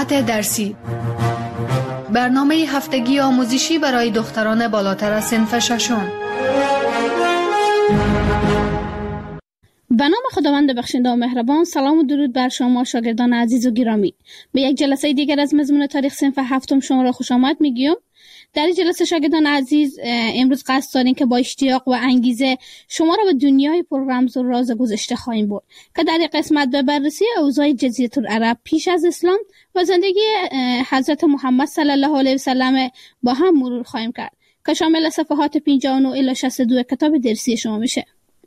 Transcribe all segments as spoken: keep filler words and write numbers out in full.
ساعت درسی، برنامه هفتگی آموزشی برای دختران بالاتر از صنف ششم. به نام خداوند بخشنده و مهربان. سلام و درود بر شما شاگردان عزیز و گرامی. به یک جلسه دیگر از مضمون تاریخ صنف هفتم شما را خوش آمد میگیم. در این جلسه شاگردان عزیز امروز قصد داریم که با اشتیاق و انگیزه شما را به دنیای پر رمز و راز گذشته خواهیم برد که در این قسمت به بررسی اوضاع جزیره العرب پیش از اسلام و زندگی حضرت محمد صلی الله علیه و سلم با هم مرور خواهیم کرد که شامل صفحات پنجاه و نه الی شصت و دو کتاب درسی شما میشه.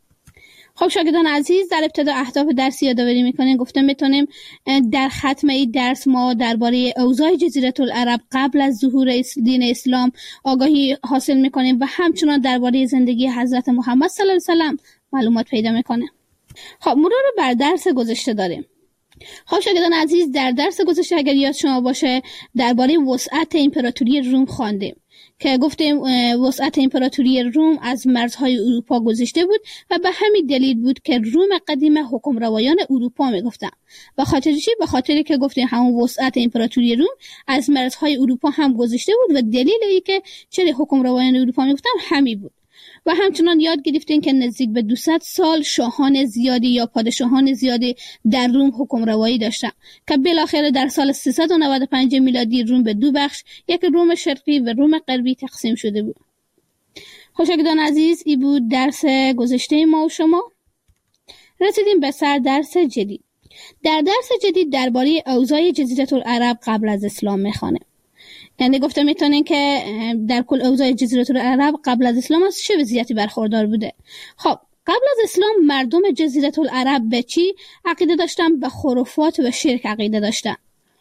خب شاگردان عزیز، در ابتدا اهداف درسی یادآوری میکنیم. گفته میتونیم در ختم این درس ما درباره اوضاع جزیره العرب قبل از ظهور دین اسلام آگاهی حاصل میکنیم و همچنان درباره زندگی حضرت محمد صلی الله علیه و سلم معلومات پیدا میکنیم. خب مرور بر درس گذشته داریم. خب شاگردان عزیز، در درس گذشته اگر یاد شما باشه درباره وسعت امپراتوری روم خواندیم که گفتیم وسعت امپراتوری روم از مرزهای اروپا گذشته بود و به همین دلیل بود که روم قدیم حکمروایان اروپا میگفتن. به خاطر چی؟ به خاطری که گفتیم همون وسعت امپراتوری روم از مرزهای اروپا هم گذشته بود و دلیل ای که چرا حکمروایان اروپا میگفتن همین بود. و همچنان یاد گرفتیم که نزدیک به دویست سال شاهان زیادی یا پادشاهان زیادی در روم حکمروایی داشتن که بالاخره در سال سیصد و نود و پنج میلادی روم به دو بخش، یک روم شرقی و روم غربی تقسیم شده بود. شاگردان عزیز، این بود درس گذشته ما و شما. رسیدیم به سر درس جدید. در درس جدید درباره اوضاع جزیره العرب قبل از اسلام میخوانیم. یعنی گفته میتونین که در کل اوضاع جزیره العرب قبل از اسلام از چه وضعیتی برخوردار بوده. خب قبل از اسلام مردم جزیره العرب به چی عقیده داشتن؟ به خرافات و شرک عقیده داشتن.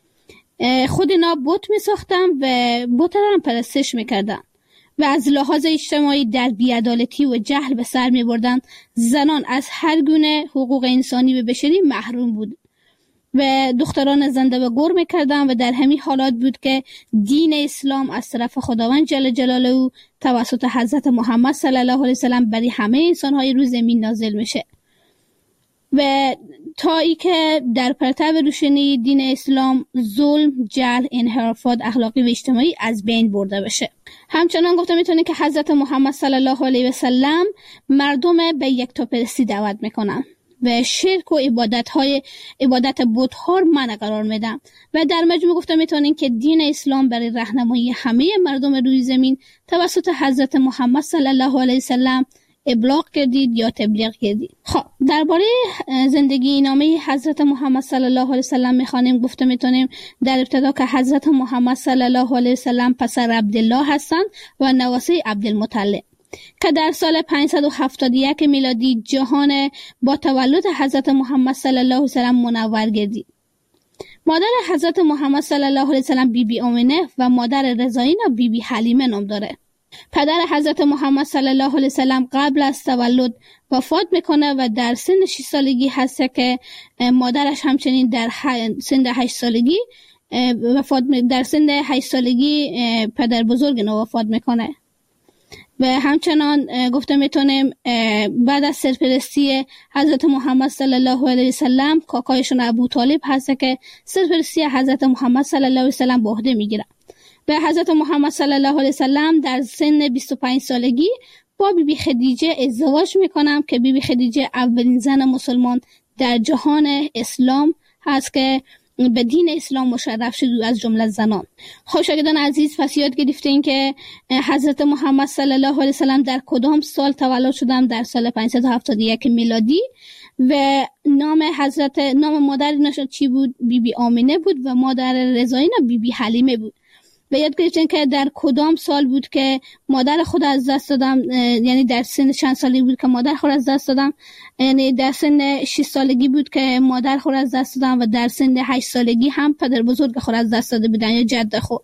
خود اینا بت میساختن و بت را هم پرستش میکردن و از لحاظ اجتماعی در بی‌عدالتی و جهل به سر میبردن. زنان از هر گونه حقوق انسانی و بشری محروم بود و دختران زنده و گور میکردن و در همین حالات بود که دین اسلام از طرف خداوند جل جلاله توسط حضرت محمد صلی الله علیه و سلم برای همه انسان‌های روی زمین نازل میشه و تا ای که در پرتو روشنی دین اسلام ظلم، جهل، انحرافات اخلاقی و اجتماعی از بین برده بشه. همچنان گفته میتونه که حضرت محمد صلی الله علیه و سلم مردم به یکتاپرستی دعوت میکنن و شرک و عبادت های عبادت بت ها منع قرار میدن و در مجموع گفته میتونین که دین اسلام برای راهنمایی همه مردم روی زمین توسط حضرت محمد صلی الله علیه و سلم ابلاغ کردید یا تبلیغ کردید. خب درباره زندگی نامه حضرت محمد صلی الله علیه و سلم میخوانیم. گفته میتونیم در ابتدا که حضرت محمد صلی الله علیه و سلم پسر عبدالله هستند و نواسه عبدالمطلب که در سال پانصد و هفتاد و یک میلادی جهان با تولد حضرت محمد صلی الله علیه و سلم منور گردید. مادر حضرت محمد صلی الله علیه و سلم بی بی آمنه و مادر رضایینا بی بی حلیمه نام داره. پدر حضرت محمد صلی الله علیه و سلم قبل از تولد وفات میکنه و در سن شش سالگی هست که مادرش همچنین در سن هشت سالگی وفات در سن هشت سالگی پدر بزرگ نو وفات میکنه. و همچنان گفته میتونیم بعد از سرپرستی حضرت محمد صلی الله علیه و سلم کاکایشون ابو طالب هست که سرپرستی حضرت محمد صلی الله علیه و سلم به عهده میگیره و حضرت محمد صلی الله علیه و سلم در سن بیست و پنج سالگی با بی بی خدیجه ازدواج میکنم که بی بی خدیجه اولین زن مسلمان در جهان اسلام هست که به دین اسلام مشرف شد از جمله زنان. خب شاگردان عزیز، پس یاد گرفتین که حضرت محمد صلی الله علیه و سلم در کدام سال تولد شدن؟ در سال پانصد و هفتاد و یک میلادی و نام حضرت نام مادر نشد چی بود؟ بی بی آمنه بود و مادر رضایینا بی بی حلیمه بود. و یاد گرفتین که در کدام سال بود که مادر خود از دست دادم، یعنی در سن چند سالگی بود که مادر خود از دست دادم، یعنی در سن شش سالگی بود که مادر خود از دست دادم و در سن هشت سالگی هم پدر بزرگ خود از دست داده بودن یا جد خود.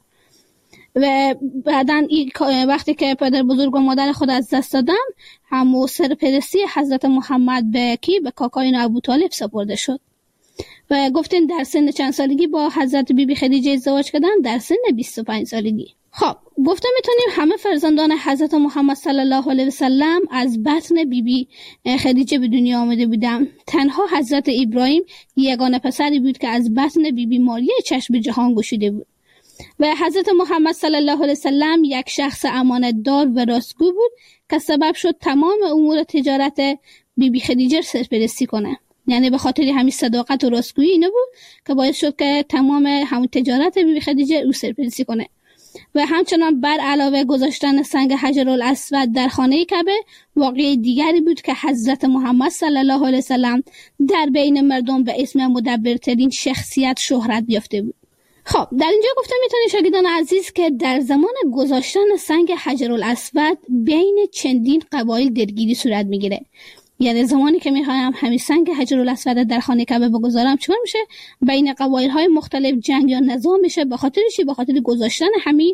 و بعدن وقتی که پدر بزرگ و مادر خود از دست دادن همو سرپرستی حضرت محمد به کی؟ به کاکای ابو طالب سپرده شد و گفتین در سن چند سالگی با حضرت بی بی خدیجه ازدواج کردن؟ در سن بیست و پنج سالگی. خب گفته میتونیم همه فرزندان حضرت محمد صلی الله علیه و سلم از بطن بیبی خدیجه به دنیا آمده بودند. تنها حضرت ابراهیم یگانه پسری بود که از بطن بیبی ماریه چشم به جهان گشوده بود و حضرت محمد صلی الله علیه و سلم یک شخص امانتدار و راستگو بود که سبب شد تمام امور تجارت بیبی خدیجه سرپرستی کنه. یعنی به خاطر همین صداقت و راستگویی اینه بود که باعث شد که تمام همون تجارت بیبی خدیجه او سرپرستی کنه. و همچنان بر علاوه گذاشتن سنگ حجرالاسود در خانه کعبه واقعه دیگری بود که حضرت محمد صلی الله علیه و سلم در بین مردم به اسم مدبرترین شخصیت شهرت یافته بود. خب در اینجا گفته میتونید شاگردان عزیز که در زمان گذاشتن سنگ حجرالاسود بین چندین قبایل درگیری صورت میگیره. یعنی زمانی که میخوایم همین سنگ حجرالاسود در خانه کعبه بگذارم چون میشه بین قبایل های مختلف جنگ یا نزاع میشه به خاطر چی؟ به خاطر گذاشتن همین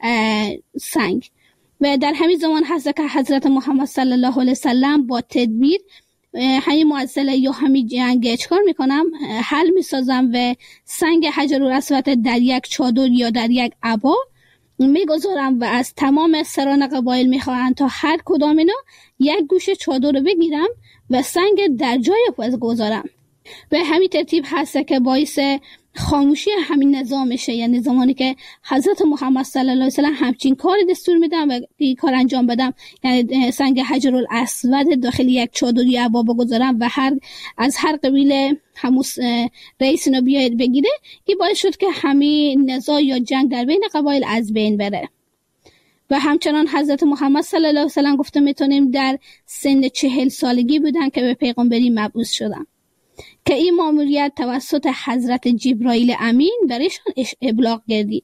سنگ. و در همین زمان هست که حضرت محمد صلی الله علیه وسلم با تدبیر همین معضله یا همین جنگ چکار میکنم حل میسازم و سنگ حجرالاسود در یک چادر یا در یک عبا میگذارم و از تمام سران قبایل میخواهند تا هر کدام اینا یک گوشه چادر رو بگیرم و سنگ در جای پس گذارم. و همین ترتیب هست که باعث خاموشی همین نظام میشه. یعنی زمانی که حضرت محمد صلی الله علیه و سلم همچین کار دستور میدم و این کار انجام بدم، یعنی سنگ حجرالاسود داخل یک چادر یا عبا بگذارم و هر از هر قبیله همون رئیس اینو بیاید بگیره، این باعث شد که همین نزاع یا جنگ در بین قبایل از بین بره. و همچنان حضرت محمد صلی الله علیه و سلم گفته میتونیم در سن چهل سالگی بودن که به پیغمبری مبعوث شدن که این ماموریت توسط حضرت جبرائیل امین برایشان ابلاغ گردید.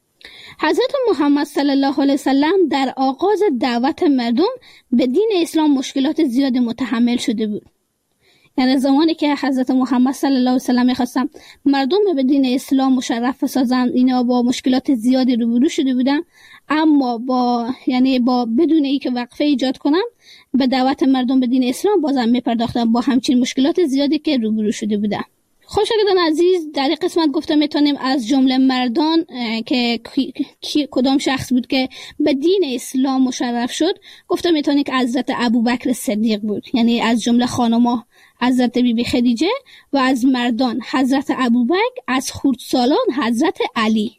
حضرت محمد صلی الله علیه و سلم در آغاز دعوت مردم به دین اسلام مشکلات زیاد متحمل شده بود. یعنی زمانی که حضرت محمد صلی الله علیه و سلم می‌خواستن مردم به دین اسلام مشرف بسازن، اینا با مشکلات زیادی روبرو شده بودن، اما با یعنی با بدون اینکه وقفه ایجاد کنن به دعوت مردم به دین اسلام بازم میپرداختن با همچین مشکلات زیادی که روبرو شده بودن. خب شاگردان عزیز، در این قسمت گفته میتونیم از جمله مردان که کی کدام شخص بود که به دین اسلام مشرف شد، گفته میتونیم که حضرت ابوبکر صدیق بود. یعنی از جمله خانم‌ها حضرت بیبی خدیجه و از مردان حضرت ابوبکر، از خردسالان حضرت علی،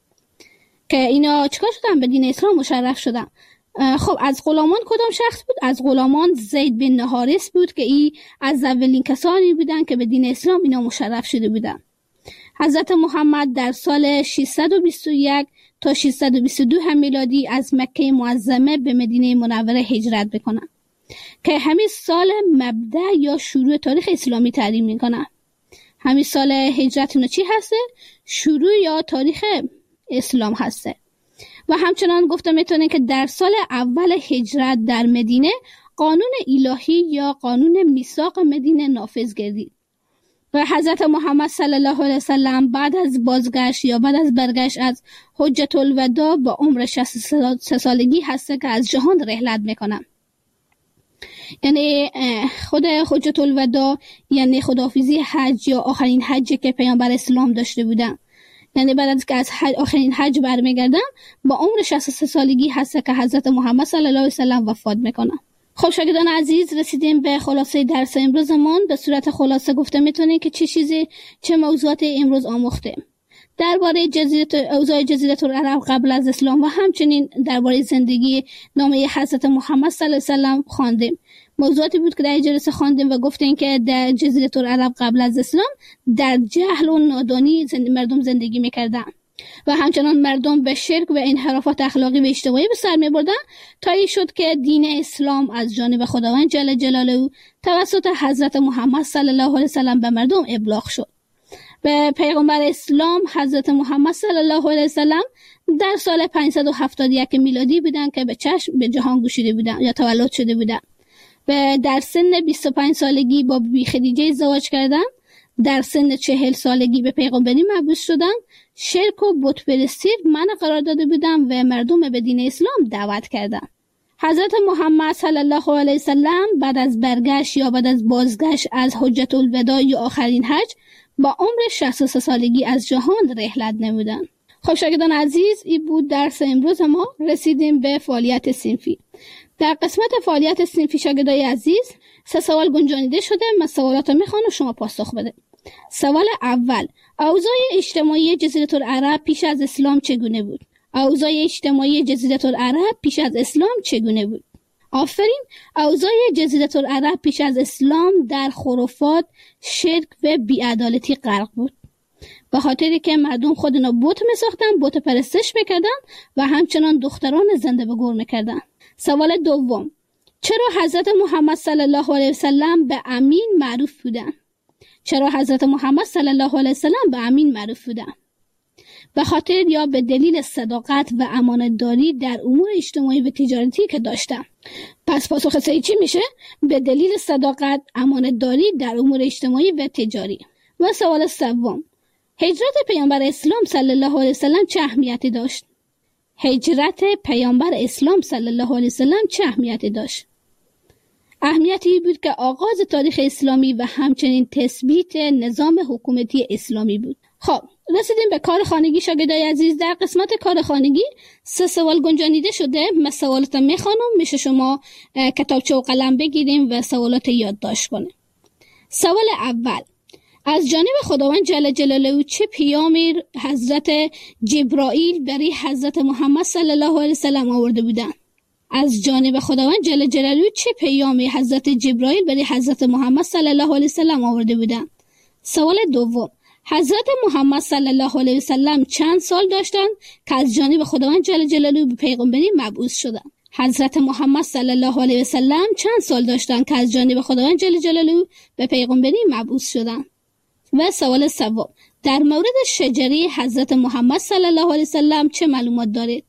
که اینا چیکار شدن؟ به دین اسلام مشرف شدن. خب از غلامان کدام شخص بود؟ از غلامان زید بن حارث بود که ای از اولین کسانی بودن که به دین اسلام اینا مشرف شده بودن. حضرت محمد در سال ششصد و بیست و یک تا ششصد و بیست و دو هم میلادی از مکه معظمه به مدینه منوره هجرت بکنن که همین سال مبدأ یا شروع تاریخ اسلامی تعیین میکنن. همین سال هجرت اینا چی هسته؟ شروع یا تاریخ اسلام هسته. و همچنان گفته میتونه که در سال اول هجرت در مدینه قانون الهی یا قانون میثاق مدینه نافذ گردید و حضرت محمد صلی الله علیه وسلم بعد از بازگشت یا بعد از برگشت از حجة الوداع با عمر شصت و سه سالگی هسته که از جهان رحلت میکنن. یعنی خود حجة الوداع یعنی خداحافظی حج یا آخرین حجی که پیامبر اسلام داشته بودن. یعنی بعد از که از حج آخرین حج برمیگردن با عمر شصت و سه سالگی هست که حضرت محمد صلی الله علیه وسلم وفات میکنن. خب شاگردان عزیز، رسیدیم به خلاصه درس امروزمون. به صورت خلاصه گفته میتونیم که چه چیزی چه موضوعات امروز آموختیم. درباره جزیره اوضاع جزیره العرب قبل از اسلام و همچنین درباره زندگی نامه حضرت محمد صلی الله علیه وسلم خواندیم. موضوعاتی بود که در جلسه خواندیم و گفتیم که در جزیره العرب قبل از اسلام در جهل و نادانی زند... مردم زندگی میکردن و همچنان مردم به شرک و انحرافات اخلاقی و اجتماعی به سر میبردن تا این شد که دین اسلام از جانب خداوند جل جلاله توسط حضرت محمد صلی الله علیه وسلم به مردم ابلاغ شد. به پیغمبر اسلام حضرت محمد صلی الله علیه وسلم در سال پانصد و هفتاد و یک میلادی بودن که به چشم به جهان گشوده بودن یا تولد شده بودن و در سن بیست و پنج سالگی با بیبی خدیجه ازدواج کردن. در سن چهل سالگی به پیغمبری مبعوث شدن. شرک و بت پرستی منع قرار داده بودن و مردم به دین اسلام دعوت کردن. حضرت محمد صلی الله علیه وسلم بعد از برگشت یا بعد از بازگشت از حجة الوداع یا آخرین حج با عمر شصت و سه سالگی از جهان رحلت نمودند. خب شاگردان عزیز، این بود درس امروز ما. رسیدیم به فعالیت صنفی. در قسمت فعالیت صنفی شاگردای عزیز سه سوال گنجانیده شده. من سوالات رو میخوام و شما پاسخ بده. سوال اول: اوضاع اجتماعی جزیره العرب پیش از اسلام چگونه بود؟ اوضاع اجتماعی جزیره العرب پیش از اسلام چگونه بود؟ آفرین. اوضاع جزیره العرب پیش از اسلام در خرافات، شرک و بی‌عدالتی غرق بود، به خاطری که مردم خودنا بت می‌ساختن، بت پرستش می‌کردن و همچنان دختران زنده به گور می‌کردن. سوال دوم: چرا حضرت محمد صلی الله علیه وسلم به امین معروف بودند؟ چرا حضرت محمد صلی الله علیه وسلم به امین معروف بودند؟ به خاطر یا به دلیل صداقت و امانتداری در امور اجتماعی و تجارتی که داشتند. پس پاسخ صحیح چی میشه؟ به دلیل صداقت، امانتداری در امور اجتماعی و تجاری. و سوال سوم: هجرت پیامبر اسلام صلی الله علیه وسلم چه اهمیتی داشت؟ هجرت پیامبر اسلام صلی الله علیه وسلم چه اهمیتی داشت؟ اهمیتی بود که آغاز تاریخ اسلامی و همچنین تثبیت نظام حکومتی اسلامی بود. خب رسیدیم به کار خانگی شاگردای عزیز. در قسمت کار خانگی سه سوال گنجانیده شده. من سوالات میخوانم، میشه شما کتابچه و قلم بگیریم و سوالات یادداشت کنیم. سوال اول: از جانب خداوند جل جلاله چه پیامی حضرت جبرائیل برای حضرت محمد صلی الله علیه وسلم آورده بودند؟ از جانب خداوند جل جلاله چه پیامی حضرت جبرائیل برای حضرت محمد صلی الله علیه وسلم آورده بودند؟ سوال دوم: حضرت محمد صلی الله علیه وسلم چند سال داشتند که از جانب خداوند جل جلاله به پیغمبری مبعوث شدند؟ حضرت محمد صلی الله علیه وسلم چند سال داشتند که از جانب خداوند جل جلاله به پیغمبری مبعوث شدند؟ و سوال سوم: در مورد شجره حضرت محمد صلی الله علیه وسلم چه معلومات دارید؟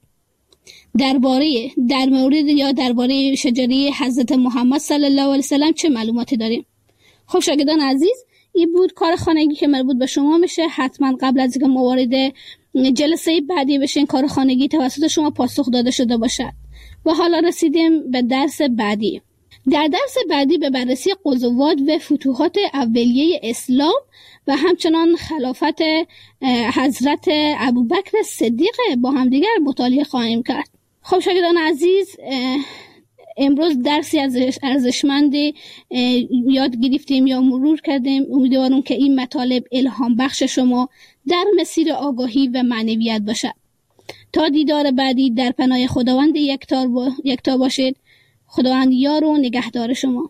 درباره در مورد یا درباره شجره حضرت محمد صلی الله علیه وسلم چه معلوماتی داریم؟ خب شاگردان عزیز، این بود کار خانگی که مربوط به شما میشه. حتما قبل از اینکه ما وارد جلسه بعدی بشین کار خانگی توسط شما پاسخ داده شده باشد. و حالا رسیدیم به درس بعدی. در درس بعدی به بررسی غزوات و فتوحات اولیه اسلام و همچنان خلافت حضرت ابوبکر صدیق با همدیگر مطالعه خواهیم کرد. خب شاگردان عزیز، امروز درسی از ارزشمند یاد گرفتیم یا مرور کردیم. امیدوارم که این مطالب الهام بخش شما در مسیر آگاهی و معنویت باشد. تا دیدار بعدی در پناه خداوند یکتا با... یکتا باشید. خداوند یار و نگهدار شما.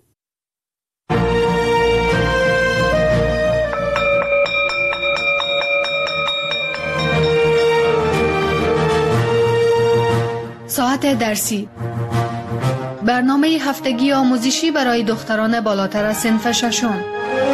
ساعت درسی، برنامه هفتگی آموزشی برای دختران بالاتر از صنف ششم.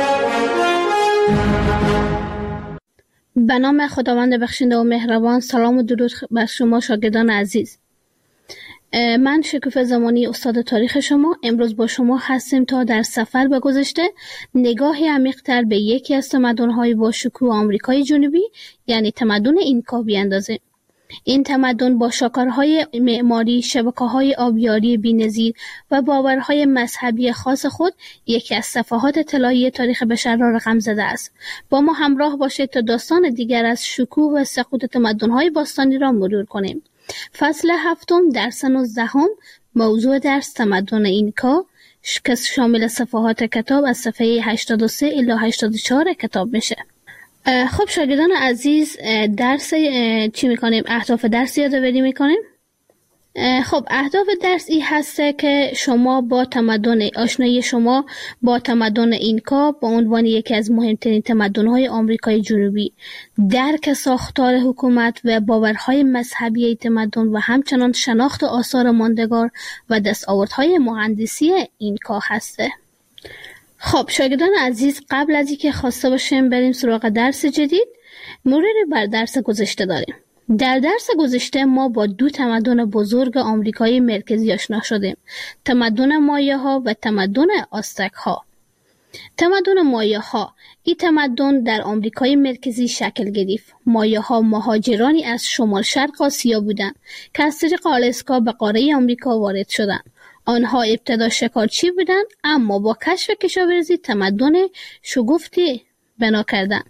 به نام خداوند بخشنده و مهربان. سلام و درود بر شما شاگردان عزیز. من شکوفه زمانی استاد تاریخ شما امروز با شما هستیم تا در سفر به گذشته نگاهی عمیق‌تر به یکی از تمدن‌های با شکوه آمریکای جنوبی یعنی تمدن اینکا بیاندازیم. این تمدن با شاهکارهای معماری، شبکه‌های آبیاری بی‌نظیر و باورهای مذهبی خاص خود یکی از صفحات طلایی تاریخ بشر را رقم زده است. با ما همراه باشید تا داستان دیگر از شکوه و سقوط تمدن‌های باستانی را مرور کنیم. فصل هفتم درس نوزدهم، موضوع درس تمدن اینکا که شامل صفحات کتاب از صفحه هشتاد و سه الی هشتاد و چهار کتاب میشه. خب شاگردان عزیز، درس چی میکنیم؟ اهداف درس یادآوری میکنیم. خب اهداف درس این هسته که شما با تمدن آشنایی شما با تمدن اینکا با عنوان یکی از مهمترین تمدن‌های آمریکای جنوبی، درک ساختار حکومت و باورهای مذهبی تمدن و همچنان شناخت آثار ماندگار و دستاوردهای مهندسی اینکا هسته. خب شاگردان عزیز، قبل از اینکه خواسته باشیم بریم سراغ درس جدید، مروری بر درس گذشته داریم. در درس گذشته ما با دو تمدن بزرگ آمریکای مرکزی آشنا شدیم، تمدن مایه ها و تمدن آزتک ها. تمدن مایه ها، این تمدن در آمریکای مرکزی شکل گرفت. مایه ها مهاجرانی از شمال شرق آسیا بودند که از طریق آلاسکا به قاره آمریکا وارد شدند. آنها ابتدا شکارچی بودند اما با کشف کشاورزی تمدن شگفتی بنا کردند.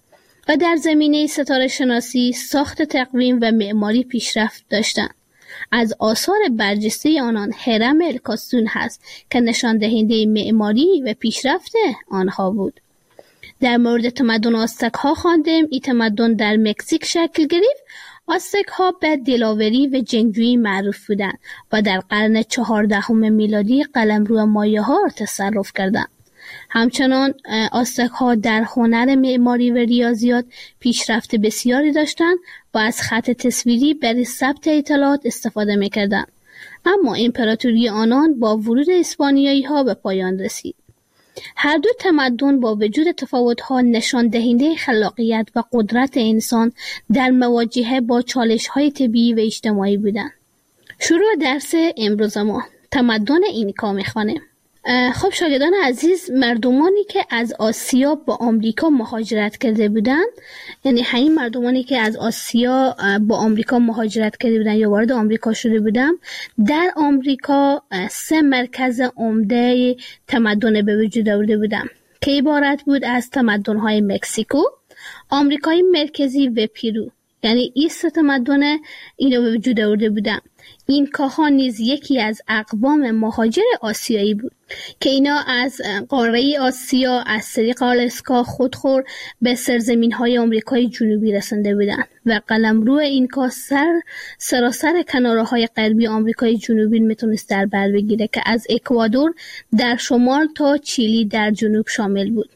و در زمینه ستاره شناسی، ساخت تقویم و معماری پیشرفت داشتند. از آثار برجسته آنان هرم الکاسون هست که نشان دهنده معماری و پیشرفت آنها بود. در مورد تمدن آستک ها خواندیم. این تمدن در مکزیک شکل گرفت. آستک ها به دلاوری و جنگجویی معروف بودند و در قرن چهاردهم میلادی قلمرو مایه ها را تصرف کردند. همچنان آستک ها در هنر معماری و ریاضیات پیشرفت بسیاری داشتند و از خط تصویری برای ثبت اطلاعات استفاده می‌کردند. اما امپراتوری آنان با ورود اسپانیایی ها به پایان رسید. هر دو تمدن با وجود تفاوت‌ها نشان دهنده خلاقیت و قدرت انسان در مواجهه با چالش‌های طبیعی و اجتماعی بودند. شروع درس امروز ما تمدن اینکا می‌خوانیم. خب شاگردان عزیز، مردمانی که از آسیا با آمریکا مهاجرت کرده بودند، یعنی همین مردمانی که از آسیا با آمریکا مهاجرت کرده بودند یا وارد آمریکا شده بودند، در آمریکا سه مرکز عمده تمدن به وجود آورده بودند که عبارت بود از تمدن‌های مکزیکو، آمریکای مرکزی و پیرو. یعنی این سه تمدن اینو به وجود آورده بودند. اینکاها نیز یکی از اقوام مهاجر آسیایی بود که اینا از قاره آسیا از طریق آلاسکا خودخور به سرزمین‌های آمریکای جنوبی رسنده بودند و قلمرو اینکا سر سراسر کناره‌های غربی آمریکای جنوبی میتونست در بر بگیره که از اکوادور در شمال تا چیلی در جنوب شامل بود.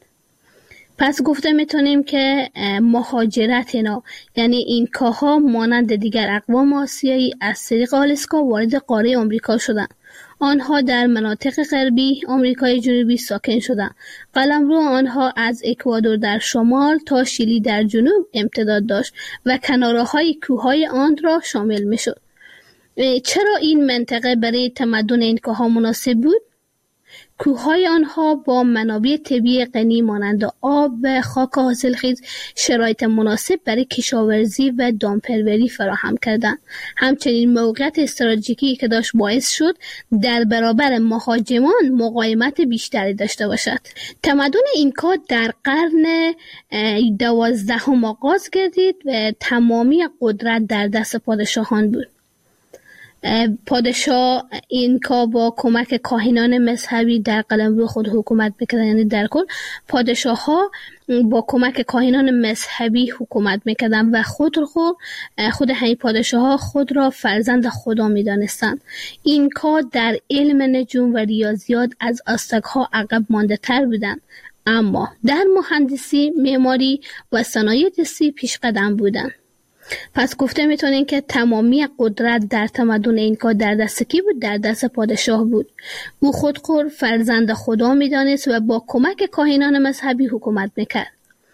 پس گفته میتونیم که مهاجرت اینا، یعنی اینکاها مانند دیگر اقوام آسیایی از طریق آلاسکا وارد قاره آمریکا شدند. آنها در مناطق غربی آمریکای جنوبی ساکن شدند. قلمرو آنها از اکوادور در شمال تا شیلی در جنوب امتداد داشت و کناره‌های کوههای آن را شامل میشد. چرا این منطقه برای تمدن اینکاها مناسب بود؟ کوههای آنها با منابع طبیعی غنی مانند آب و خاک حاصلخیز شرایط مناسب برای کشاورزی و دامپروری فراهم کردند. همچنین موقعیت استراتژیکی که داشت باعث شد در برابر مهاجمان مقاومت بیشتری داشته باشد. تمدن اینکا در قرن دوازدهم آغاز گردید و تمامی قدرت در دست پادشاهان بود. پادشاه اینکا با کمک کاهنان مذهبی در قلمرو خود حکومت میکردن. یعنی در کل پادشاه ها با کمک کاهنان مذهبی حکومت میکردن و خود خود خود همین پادشاه ها خود را فرزند خدا میدانستند. اینکا در علم نجوم و ریاضیات از آستک ها عقب مانده تر بودند، اما در مهندسی، معماری و صنایع دستی پیش قدم بودند. پس گفته میتونین که تمامی قدرت در تمدن اینکا در دست کی بود؟ در دست پادشاه بود. او خودخور فرزند خدا میدانست و با کمک کاهنان مذهبی حکومت میکرد.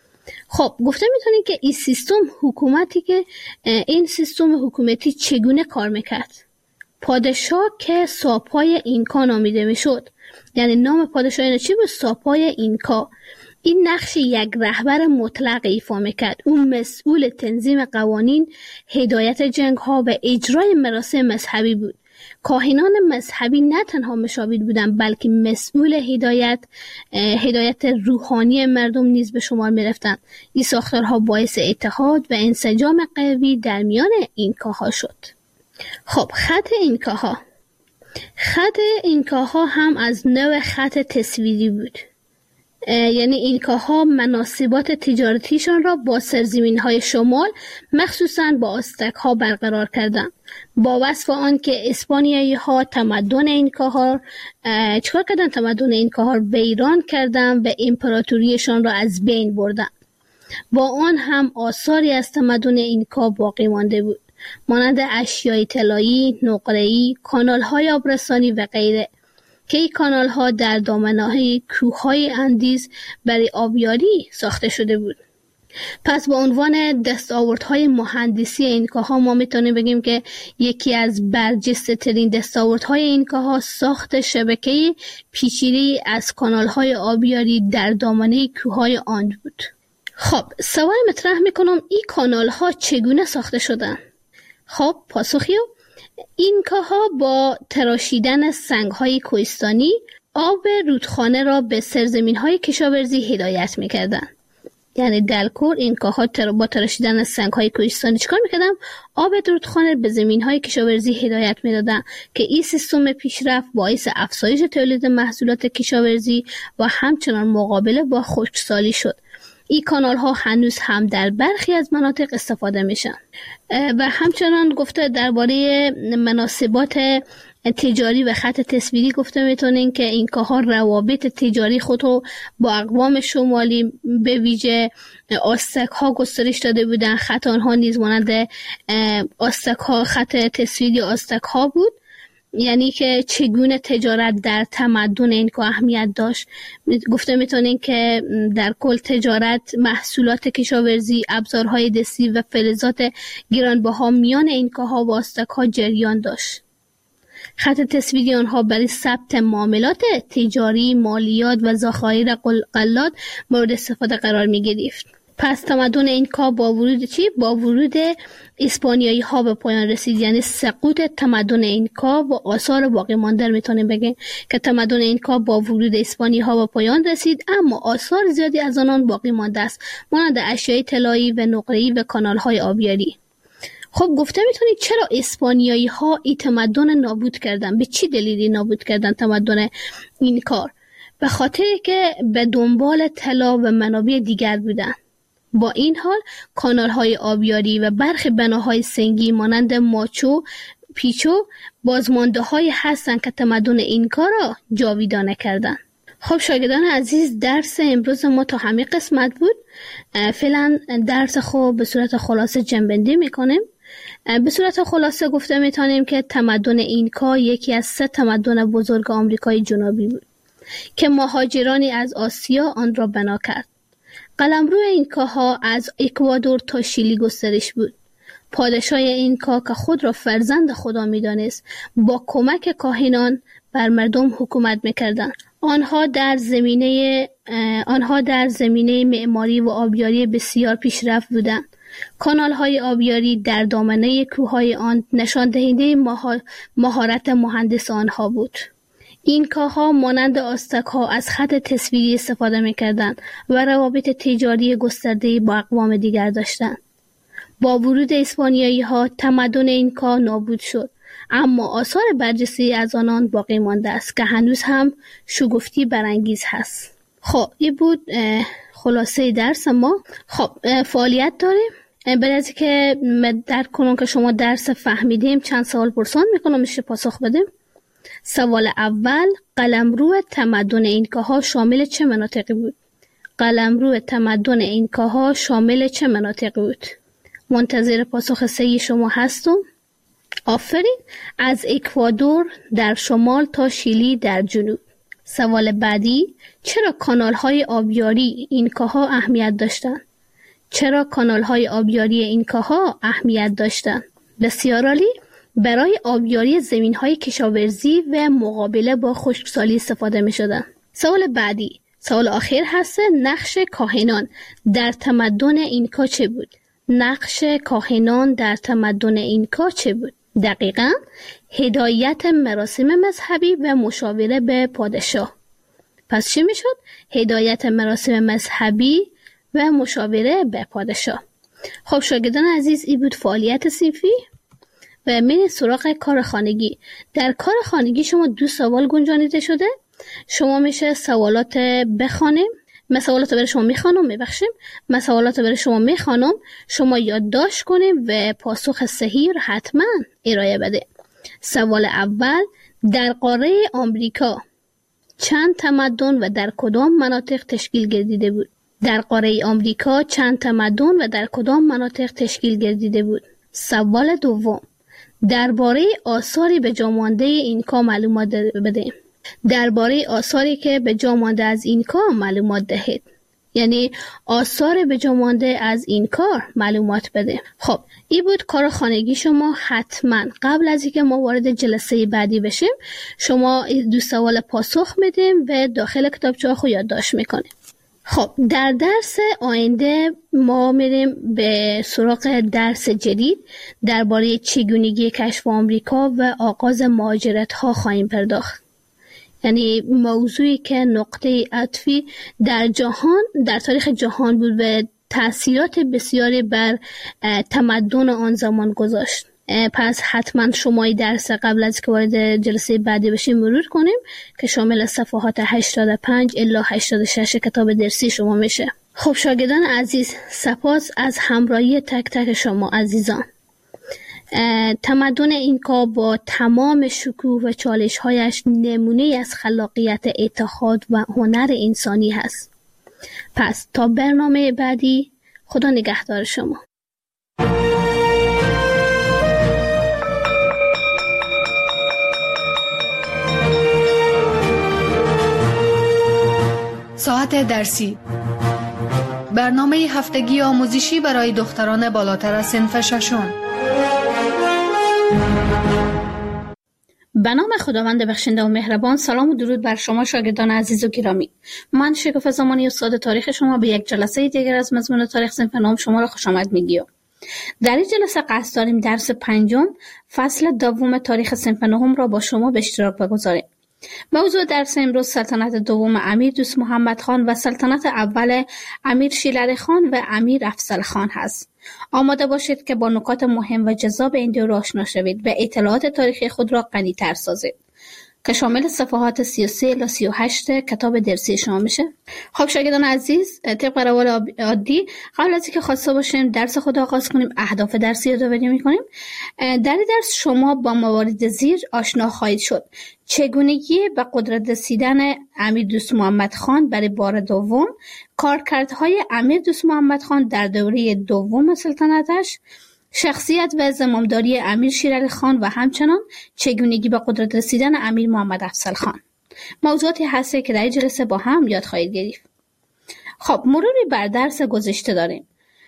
خب گفته میتونین که این سیستم حکومتی که این سیستم حکومتی چگونه کار میکرد؟ پادشاه که ساپای اینکا نامیده میشد، یعنی نام پادشاه اینه چی بود؟ ساپای اینکا. این نقش یک رهبر مطلق ایفا میکرد. اون مسئول تنظیم قوانین، هدایت جنگ ها و اجرای مراسم مذهبی بود. کاهنان مذهبی نه تنها مشاور بودند بلکه مسئول هدایت هدایت روحانی مردم نیز به شمار میرفتند. این ساختارها باعث اتحاد و انسجام قوی در میان اینکاها شد. خب خط اینکاها خط اینکاها هم از نوع خط تصویری بود. یعنی اینکاها مناسبات تجارتیشان را با سرزمین‌های شمال مخصوصاً با آستک ها برقرار کردند. با وصف آن که اسپانیایی ها تمدن اینکاها چکار کردن؟ تمدن اینکاها را ویران کردن و امپراتوریشان را از بین بردن. با آن هم آثاری از تمدن اینکا باقی مانده بود، مانند اشیای طلایی، نقره‌ای، کانال‌های آبرسانی و غیره که این کانال ها در دامنه‌های کوههای اندیز برای آبیاری ساخته شده بود. پس با عنوان دستاوردهای مهندسی اینکاها ما میتونیم بگیم که یکی از برجسته ترین دستاوردهای اینکاها ساخت شبکه پیچیده‌ای از کانال های آبیاری در دامنه کوههای آند بود. خب سوال مطرح میکنم این کانال ها چگونه ساخته شدن؟ خب پاسخیو اینکاها با تراشیدن سنگ‌های کوهستانی آب رودخانه را به سرزمین‌های کشاورزی هدایت می‌کردند. یعنی دلکور اینکاها تر با تراشیدن سنگ‌های کوهستانی چیکار می‌کردن؟ آب رودخانه به زمین‌های کشاورزی هدایت می‌دادن که این سیستم پیشرفت باعث افزایش تولید محصولات کشاورزی و همچنان مقابله با خشکسالی شد. این کانال ها هنوز هم در برخی از مناطق استفاده میشن و همچنان گفته درباره مناسبات تجاری و خط تصویری گفته میتونین که اینکاها روابط تجاری خود رو با اقوام شمالی به ویژه آستک ها گسترش داده بودن. خط آنها نیز مانند آستک ها خط تصویری آستک ها بود، یعنی که چگونه تجارت در تمدن اینکا اهمیت داشت. گفته میتونین که در کل تجارت، محصولات کشاورزی، ابزارهای دستی و فلزات گرانبها میان اینکاها و آستک‌ها جریان داشت. خط تصویری آنها برای ثبت معاملات تجاری، مالیات و ذخایر غلات مورد استفاده قرار می گرفت. پس تمدن اینکا با ورود چی؟ با ورود اسپانیایی ها به پایان رسید، یعنی سقوط تمدن اینکا و آثار باقی مانده میتونیم بگیم که تمدن اینکا با ورود اسپانیایی ها به پایان رسید، اما آثار زیادی از آنان باقی مانده است، مانند اشیاء طلایی و نقره‌ای و کانال های آبیاری. خب گفته میتونید چرا اسپانیایی ها این تمدن نابود کردن؟ به چی دلیلی نابود کردن تمدن اینکا؟ به خاطر که به دنبال طلا و منابع دیگر بودن. با این حال کانال های آبیاری و برخی بناهای سنگی مانند ماچو پیچو بازمانده های هستند که تمدن اینکا را جاویدانه کردند. خب شاگردان عزیز، درس امروز ما تا همین قسمت بود. فعلا درس خوب به صورت خلاصه جنبندی میکنیم. به صورت خلاصه گفته میتونیم که تمدن اینکا یکی از سه تمدن بزرگ آمریکای جنوبی بود که مهاجرانی از آسیا آن را بنا کرد. قلمرو اینکاها از اکوادور تا شیلی گسترش بود. پادشاه اینکا که خود را فرزند خدا می‌دانست، با کمک کاهنان بر مردم حکومت می‌کردند. آنها در زمینه آنها در زمینه معماری و آبیاری بسیار پیشرفت بودند. کانال‌های آبیاری در دامنه کوههای آن نشان دهنده مهارت مهندس آنها بود. اینکاها مانند آستک‌ها از خط تصویری استفاده می‌کردند و روابط تجاری گسترده‌ای با اقوام دیگر داشتند. با ورود اسپانیایی‌ها تمدن اینکا نابود شد، اما آثار برجسته از آنان باقی مانده است که هنوز هم شگفتی برانگیز هست. خب این بود خلاصه درس ما. خب فعالیت داریم. برای از که در کنون که شما درس فهمیدیم چند سوال پرسان میکنم، میشه پاسخ بدیم. سوال اول، قلمرو تمدن اینکاها شامل چه مناطقی بود؟ قلمرو تمدن اینکاها شامل چه مناطقی بود؟ منتظر پاسخ صحیح شما هستم. آفرین. از اکوادور در شمال تا شیلی در جنوب. سوال بعدی، چرا کانال‌های آبیاری اینکاها اهمیت داشتند؟ چرا کانال‌های آبیاری اینکاها اهمیت داشتند؟ بسیار عالی. برای آبیاری زمین‌های کشاورزی و مقابله با خشکسالی استفاده می‌شدند. سوال بعدی، سوال آخر هست، نقش کاهنان در تمدن اینکا چه بود؟ نقش کاهنان در تمدن اینکا چه بود؟ دقیقاً هدایت مراسم مذهبی و مشاوره به پادشاه. پس چی میشد؟ هدایت مراسم مذهبی و مشاوره به پادشاه. خب شاگردان عزیز، این بود فعالیت صنفی و میریم سراغ کار خانگی. در کار خانگی شما دو سوال گنجانیده شده. شما میشه سوالات بخوانیم. من سوالات برای شما میخوانم، میبخشیم. من سوالات برای شما میخوانم، شما یادداشت کنیم و پاسخ صحیح رو حتما ارائه بده. سوال اول، در قاره آمریکا چند تمدن و در کدام مناطق تشکیل گردیده بود؟ در قاره آمریکا چند تمدن و در کدام مناطق تشکیل گردیده بود؟ سوال دوم، درباره آثاری به جا مانده اینکا معلومات بده. درباره آثاری که به جا مانده از اینکا معلومات دهید. یعنی آثار به جا مانده از این کار معلومات بده. خب این بود کار خانگی شما. حتما قبل از اینکه ما وارد جلسه بعدی بشیم شما دو سوال پاسخ میدیم و داخل کتابچه خود یادداشت میکنیم. خب در درس آینده ما میریم به سراغ درس جدید درباره چگونگی کشف آمریکا و آغاز مهاجرت ها خواهیم پرداخت. یعنی موضوعی که نقطه عطفی در جهان در تاریخ جهان بود و تأثیرات بسیاری بر تمدن آن زمان گذاشت. پس حتما شمای درس قبل از که وارد جلسه بعدی بشیم مرور کنیم که شامل صفحات هشتاد و پنج الی هشتاد و شش کتاب درسی شما میشه. خب شاگردان عزیز، سپاس از همراهی تک تک شما عزیزان. تمدن اینکا با تمام شکوه و چالش‌هایش نمونه از خلاقیت، اتحاد و هنر انسانی هست. پس تا برنامه بعدی، خدا نگهدار شما. ساعت درسی، برنامه هفتگی آموزشی برای دختران بالاتر از صنف ششم. به نام خداوند بخشنده و مهربان. سلام و درود بر شما شاگردان عزیز و گرامی. من شکوفه زمانی استاد تاریخ شما به یک جلسه دیگر از مضمون تاریخ صنف نهم شما را خوش آمد میگیم. در این جلسه قصد داریم درس پنجم فصل دوم تاریخ صنف نهم را با شما به اشتراک بگذاریم. موضوع درس امروز سلطنت دوم امیر دوست محمد خان و سلطنت اول امیر شیرعلی خان و امیر افضل خان هست. آماده باشید که با نکات مهم و جذاب این دور آشنا شوید و اطلاعات تاریخی خود را غنی‌تر سازید که شامل صفحات سی و سه الی سی و هشت کتاب درسی شما میشه. خب شاگردان عزیز، طبق روال عادی قبل از اینکه خواسته باشیم درس خود آغاز کنیم، اهداف درسی یادآوری میکنیم. در این درس شما با موارد زیر آشنا خواهید شد: چگونگی به قدرت رسیدن امیر دوست محمد خان برای بار دوم، کارکردهای امیر دوست محمد خان در دوره دوم سلطنتش، شخصیت و زمامداری امیر شیرعلی خان و همچنان چگونگی به قدرت رسیدن امیر محمد افضل خان. موضوعاتی هسته که در این جلسه با هم یاد خواهید گرفت. خب مروری بر درس گذشته داریم.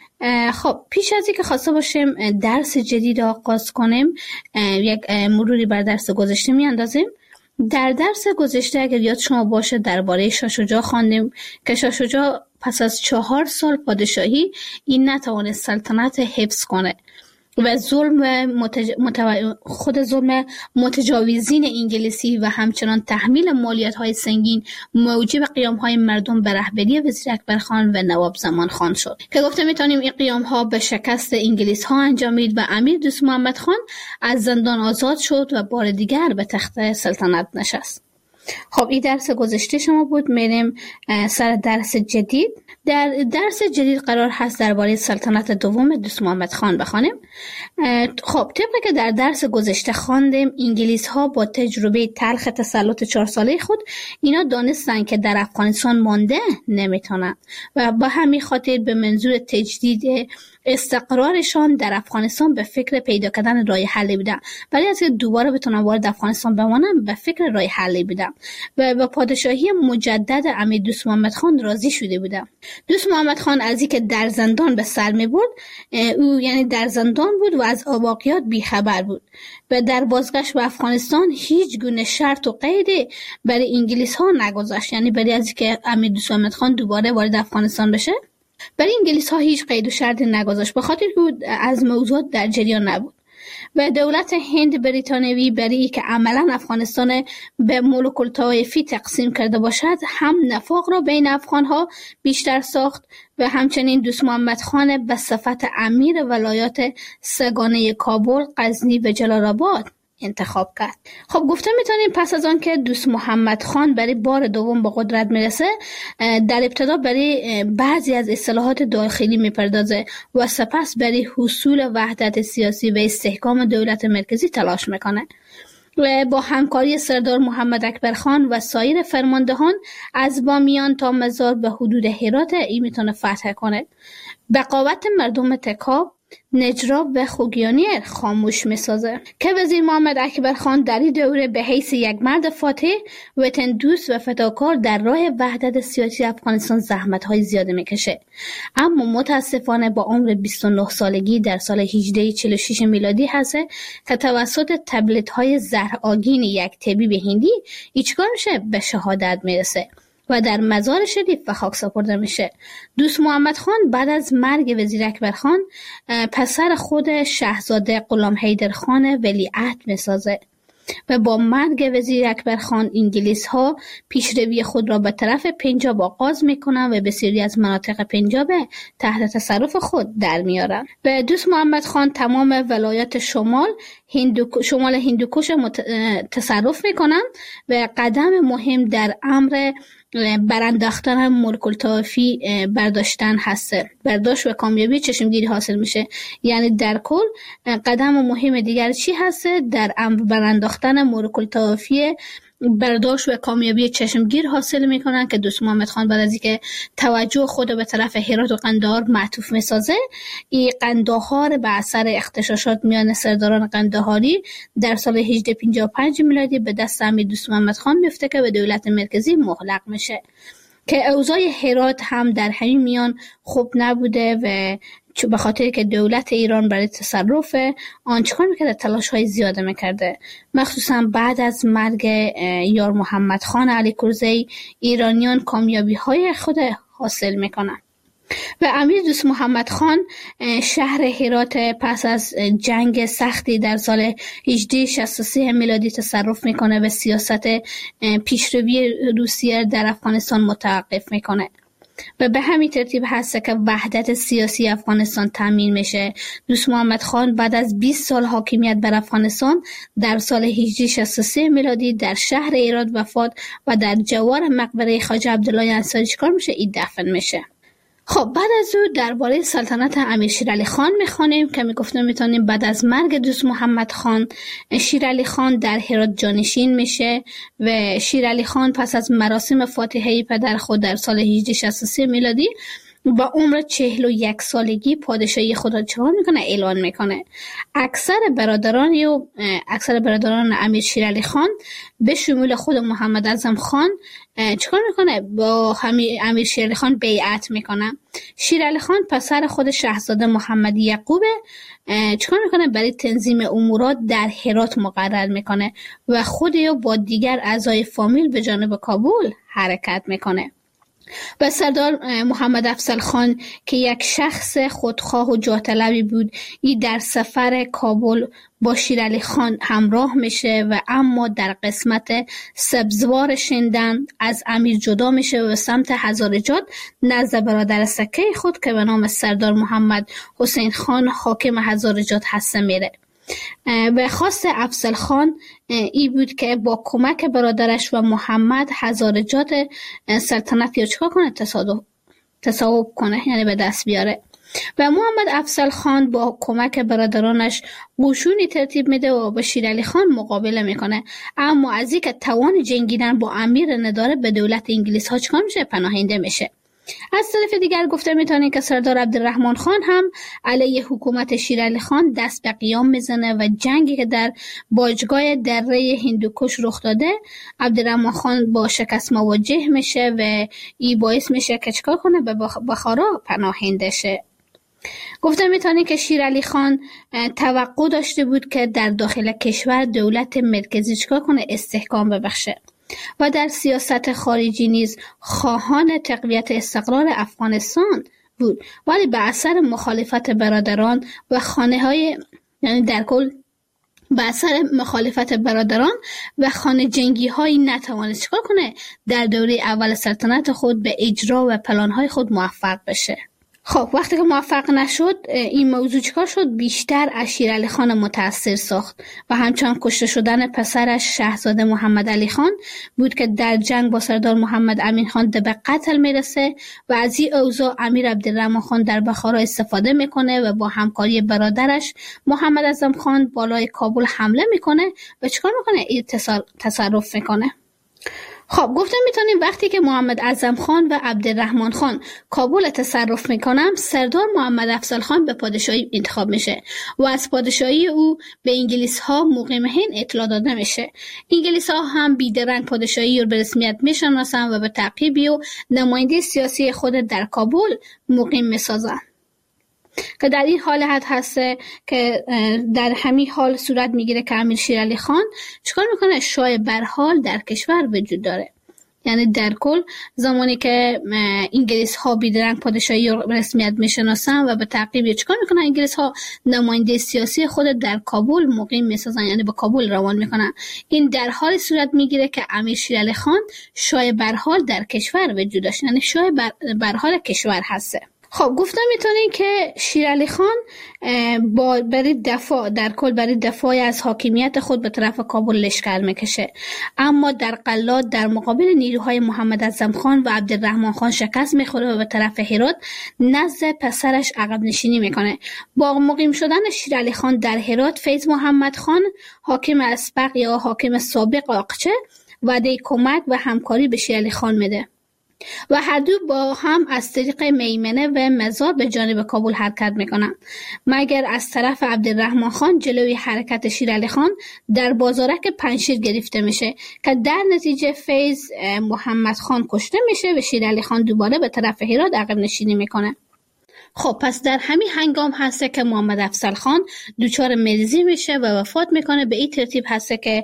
خب پیش از اینکه خواسته باشیم درس جدید آغاز کنیم، یک مروری بر درس گذشته میاندازیم. در درس گذشته اگر یاد شما باشه درباره شاه شجاع خواندیم که شاه شجاع پس از چهار سال پادشاهی این نتوانست سلطنت حفظ کنه و ظلم متج... متو... خود ظلم متجاوزین انگلیسی و همچنان تحمیل مالیات‌های سنگین موجب قیام‌های مردم به رهبری وزیر اکبر خان و نواب زمان خان شد که گفته میتونیم این قیام‌ها به شکست انگلیس‌ها انجامید و امیر دوست محمد خان از زندان آزاد شد و بار دیگر به تخت سلطنت نشست. خب این درس گذشته شما بود. میریم سر درس جدید. در درس جدید قرار هست درباره سلطنت دوم دوست محمد خان بخوانیم. خب طبقی که در درس گذشته خواندیم، انگلیس ها با تجربه تلخ تسلط چهار ساله خود اینا دانستن که در افغانستان مانده نمیتونن و با همین خاطر به منظور تجدید استقرارشان در افغانستان به فکر پیدا کردن راه حلی بودن. برای از دوباره بتونن وارد افغانستان بمانن به فکر راه حلی بودن و با پادشاهی مجدد امیر دوست محمد خان راضی شده بودن. دوست محمد خان از اینکه در زندان به سر می برد، او یعنی در زندان بود و از واقعیات بیخبر بود و در بازگشت به افغانستان هیچ گونه شرط و قیدی برای انگلیس ها نگذاشت، یعنی برای از اینکه امیر دوست محمد خان دوباره وارد افغانستان بشه برای انگلیس ها هیچ قید و شرطی نگذاشت، به خاطر که از موضوعات در جریان نبود و دولت هند بریتانیایی برای اینکه عملا افغانستان به ملوک الطوایفی تقسیم کرده باشد هم نفاق را بین افغان ها بیشتر ساخت و همچنین دوست محمد خان به صفت امیر ولایات سگانه کابل، غزنی و جلال آباد انتخاب کرد. خب گفته میتونیم پس از آن که دوست محمد خان برای بار دوم به قدرت میرسه، در ابتدا برای بعضی از اصلاحات داخلی میپردازه و سپس برای حصول وحدت سیاسی و استحکام دولت مرکزی تلاش میکنه. با همکاری سردار محمد اکبر خان و سایر فرماندهان از بامیان تا مزار به حدود هرات این میتونه فتح کنه. بقاوت مردم تکاب، نجراب و خوگیانی خاموش میسازه که وزیر محمد اکبر خان در این دوره به حیث یک مرد فاتح، وطن دوست و فداکار در راه وحدت سیاسی افغانستان زحمت های زیاده میکشه، اما متاسفانه با عمر بیست و نه سالگی در سال هجده چهل و شش میلادی هست که توسط تبلیغات زهرآگین یک طبیب هندی ایچکار میشه به شهادت میرسه و در مزار شریف به خاک سپرده میشه. دوست محمد خان بعد از مرگ وزیر اکبر خان پسر خود شاهزاده غلام حیدر خان ولیعهد میسازه و با مرگ وزیر اکبر خان انگلیس ها پیشروی خود را به طرف پنجاب آغاز میکنند و بسیاری از مناطق پنجاب تحت تصرف خود در میارند. و دوست محمد خان تمام ولایت شمال هندو شمال هندوکش مت... تصرف میکنند و قدم مهم در امر برانداختن ملک الطوایفی برداشتن هسته. برداشت و کامیابی چشمگیری حاصل میشه. یعنی در کل قدم مهم دیگر چی هسته؟ در امر برانداختن ملک الطوایفی برداشت و کامیابی چشمگیر حاصل میکنن که دوست محمد خان بعد از اینکه توجه خود به طرف هرات و قندهار معطوف میسازه، این قندهار به اثر اغتشاشات میان سرداران قندهاری در سال هجده پنجاه و پنج میلادی به دست امیر دوست محمد خان میفته که به دولت مرکزی مغلق میشه که اوضاع هرات هم در همین میان خوب نبوده و به خاطر که دولت ایران برای تصرف آن چکار میکرده؟ تلاش های زیاده میکرده. مخصوصا بعد از مرگ یار محمد خان علی کرزی ایرانیان کامیابی های خود حاصل میکنن و امیر دوست محمد خان شهر هرات پس از جنگ سختی در سال هجده شصت و سه میلادی تصرف میکنه و سیاست پیشروی روسیه در افغانستان متوقف میکنه و به همین ترتیب هست که وحدت سیاسی افغانستان تامین میشه. دوست محمد خان بعد از بیست سال حاکمیت بر افغانستان در سال هجده شصت و سه میلادی در شهر هرات وفات و در جوار مقبره خواجه عبدالله انصاری چیکار میشه؟ این دفن میشه. خب بعد از او درباره سلطنت امیر شیرعلی خان میخوانیم که میگفتم میتونیم بعد از مرگ دوست محمد خان شیرعلی خان در هرات جانشین میشه و شیرعلی خان پس از مراسم فاتحه پدر خود در سال هجده شصت و سه میلادی با عمر چهل و یک سالگی پادشاهی خود را چکار میکنه؟ اعلان میکنه. اکثر برادران و اکثر برادران امیر شیرعلی خان به شمول خود محمد اعظم خان چکار میکنه؟ با امیر شیرعلی خان بیعت میکنه. شیرعلی خان پسر خود شاهزاده محمد یعقوب چکار میکنه؟ برای تنظیم امورات در هرات مقرر میکنه و خود یا با دیگر اعضای فامیل به جانب کابل حرکت میکنه. و سردار محمد افضل خان که یک شخص خودخواه و جاه طلبی بود، این در سفر کابل با شیرعلی خان همراه میشه و اما در قسمت سبزوار شندن از امیر جدا میشه و سمت هزارجات نزد برادر سکه خود که به نام سردار محمد حسین خان حاکم هزارجات هسته میره. و خواست افضل خان ای بود که با کمک برادرش و محمد هزارجات سلطنت یا چکار کنه؟ تصادف تصاحب کنه، یعنی به دست بیاره. و محمد افضل خان با کمک برادرانش قشونی ترتیب میده و با شیرعلی خان مقابله میکنه، اما از اینکه توان جنگیدن با امیر نداره به دولت انگلیس ها چکار میشه؟ پناهنده میشه. از طرف دیگر گفته میتونیم که سردار عبدالرحمن خان هم علیه حکومت شیرعلی خان دست به قیام میزنه و جنگی که در باجگاه دره هندوکش رخ داده عبدالرحمن خان با شکست مواجه میشه و این باعث میشه که چکار کنه؟ به بخارا پناهنده شه. گفته میتونیم که شیرعلی خان توقع داشته بود که در داخل کشور دولت مرکزی چکار کنه؟ استحکام ببخشه و در سیاست خارجی نیز خواهان تقویت استقرار افغانستان بود، ولی به اثر مخالفت برادران و خانه های یعنی در کل به اثر مخالفت برادران و خانه جنگی های نتوانست چکار کنه؟ در دوره اول سلطنت خود به اجرا و پلان های خود موفق بشه. خب وقتی که موفق نشد این موضوع چکار شد؟ بیشتر از شیرعلی خان متاثر ساخت و همچنان کشته شدن پسرش شاهزاده محمد علی خان بود که در جنگ با سردار محمد امین خان به قتل میرسه و از این اوضاع امیر عبدالرحمن خان در بخارا استفاده میکنه و با همکاری برادرش محمد اعظم خان بالای کابل حمله میکنه و چکار میکنه؟ این تصرف میکنه. خب گفتم میتونیم وقتی که محمد اعظم خان و عبدالرحمن خان کابل تصرف میکنن، سردار محمد افضل خان به پادشاهی انتخاب میشه و از پادشاهی او به انگلیس ها مقیم هند اطلاع داده میشه. انگلیس ها هم بیدرنگ پادشاهی رو به رسمیت میشناسن و به تعقیبی و نماینده سیاسی خود در کابل مقیم میسازن که در این حالت هسته که در همین حال صورت میگیره که امیر شیرعلی خان چیکار میکنه؟ شاه برحال در کشور وجود داره یعنی در کل زمانی که انگلیس ها بیدرنگ پادشاهی رسمیت میشناسن و به تعقیب چیکار میکنن، انگلیس ها نماینده سیاسی خود در کابل مقیم میسازن، یعنی به کابل روان میکنن. این در حال صورت میگیره که امیر شیر علی خان شاه برحال در کشور وجود داشت، یعنی شاه بر برحال کشور هسته. خب گفتم میتونین که شیر علی خان با برای دفاع در کل برای دفاع از حاکمیت خود به طرف کابل لشکر میکشه، اما در قلات در مقابل نیروهای محمد اعظم خان و عبدالرحمن خان شکست میخوره و به طرف هرات نزد پسرش عقب نشینی میکنه. با مقیم شدن شیر علی خان در هرات، فیض محمد خان حاکم اسبق یا حاکم سابق آقچه وعده کمک و همکاری به شیر علی خان میده و هر دو با هم از طریق میمنه و مزار به جانب کابل حرکت میکنن، مگر از طرف عبدالرحمن خان جلوی حرکت شیر علی خان در بازارک پنجشیر گرفته میشه که در نتیجه فیض محمد خان کشته میشه و شیر علی خان دوباره به طرف هرات عقب نشینی میکنه. خب پس در همین هنگام هسته که محمد افضل خان دچار مریضی میشه و وفات میکنه. به این ترتیب هسته که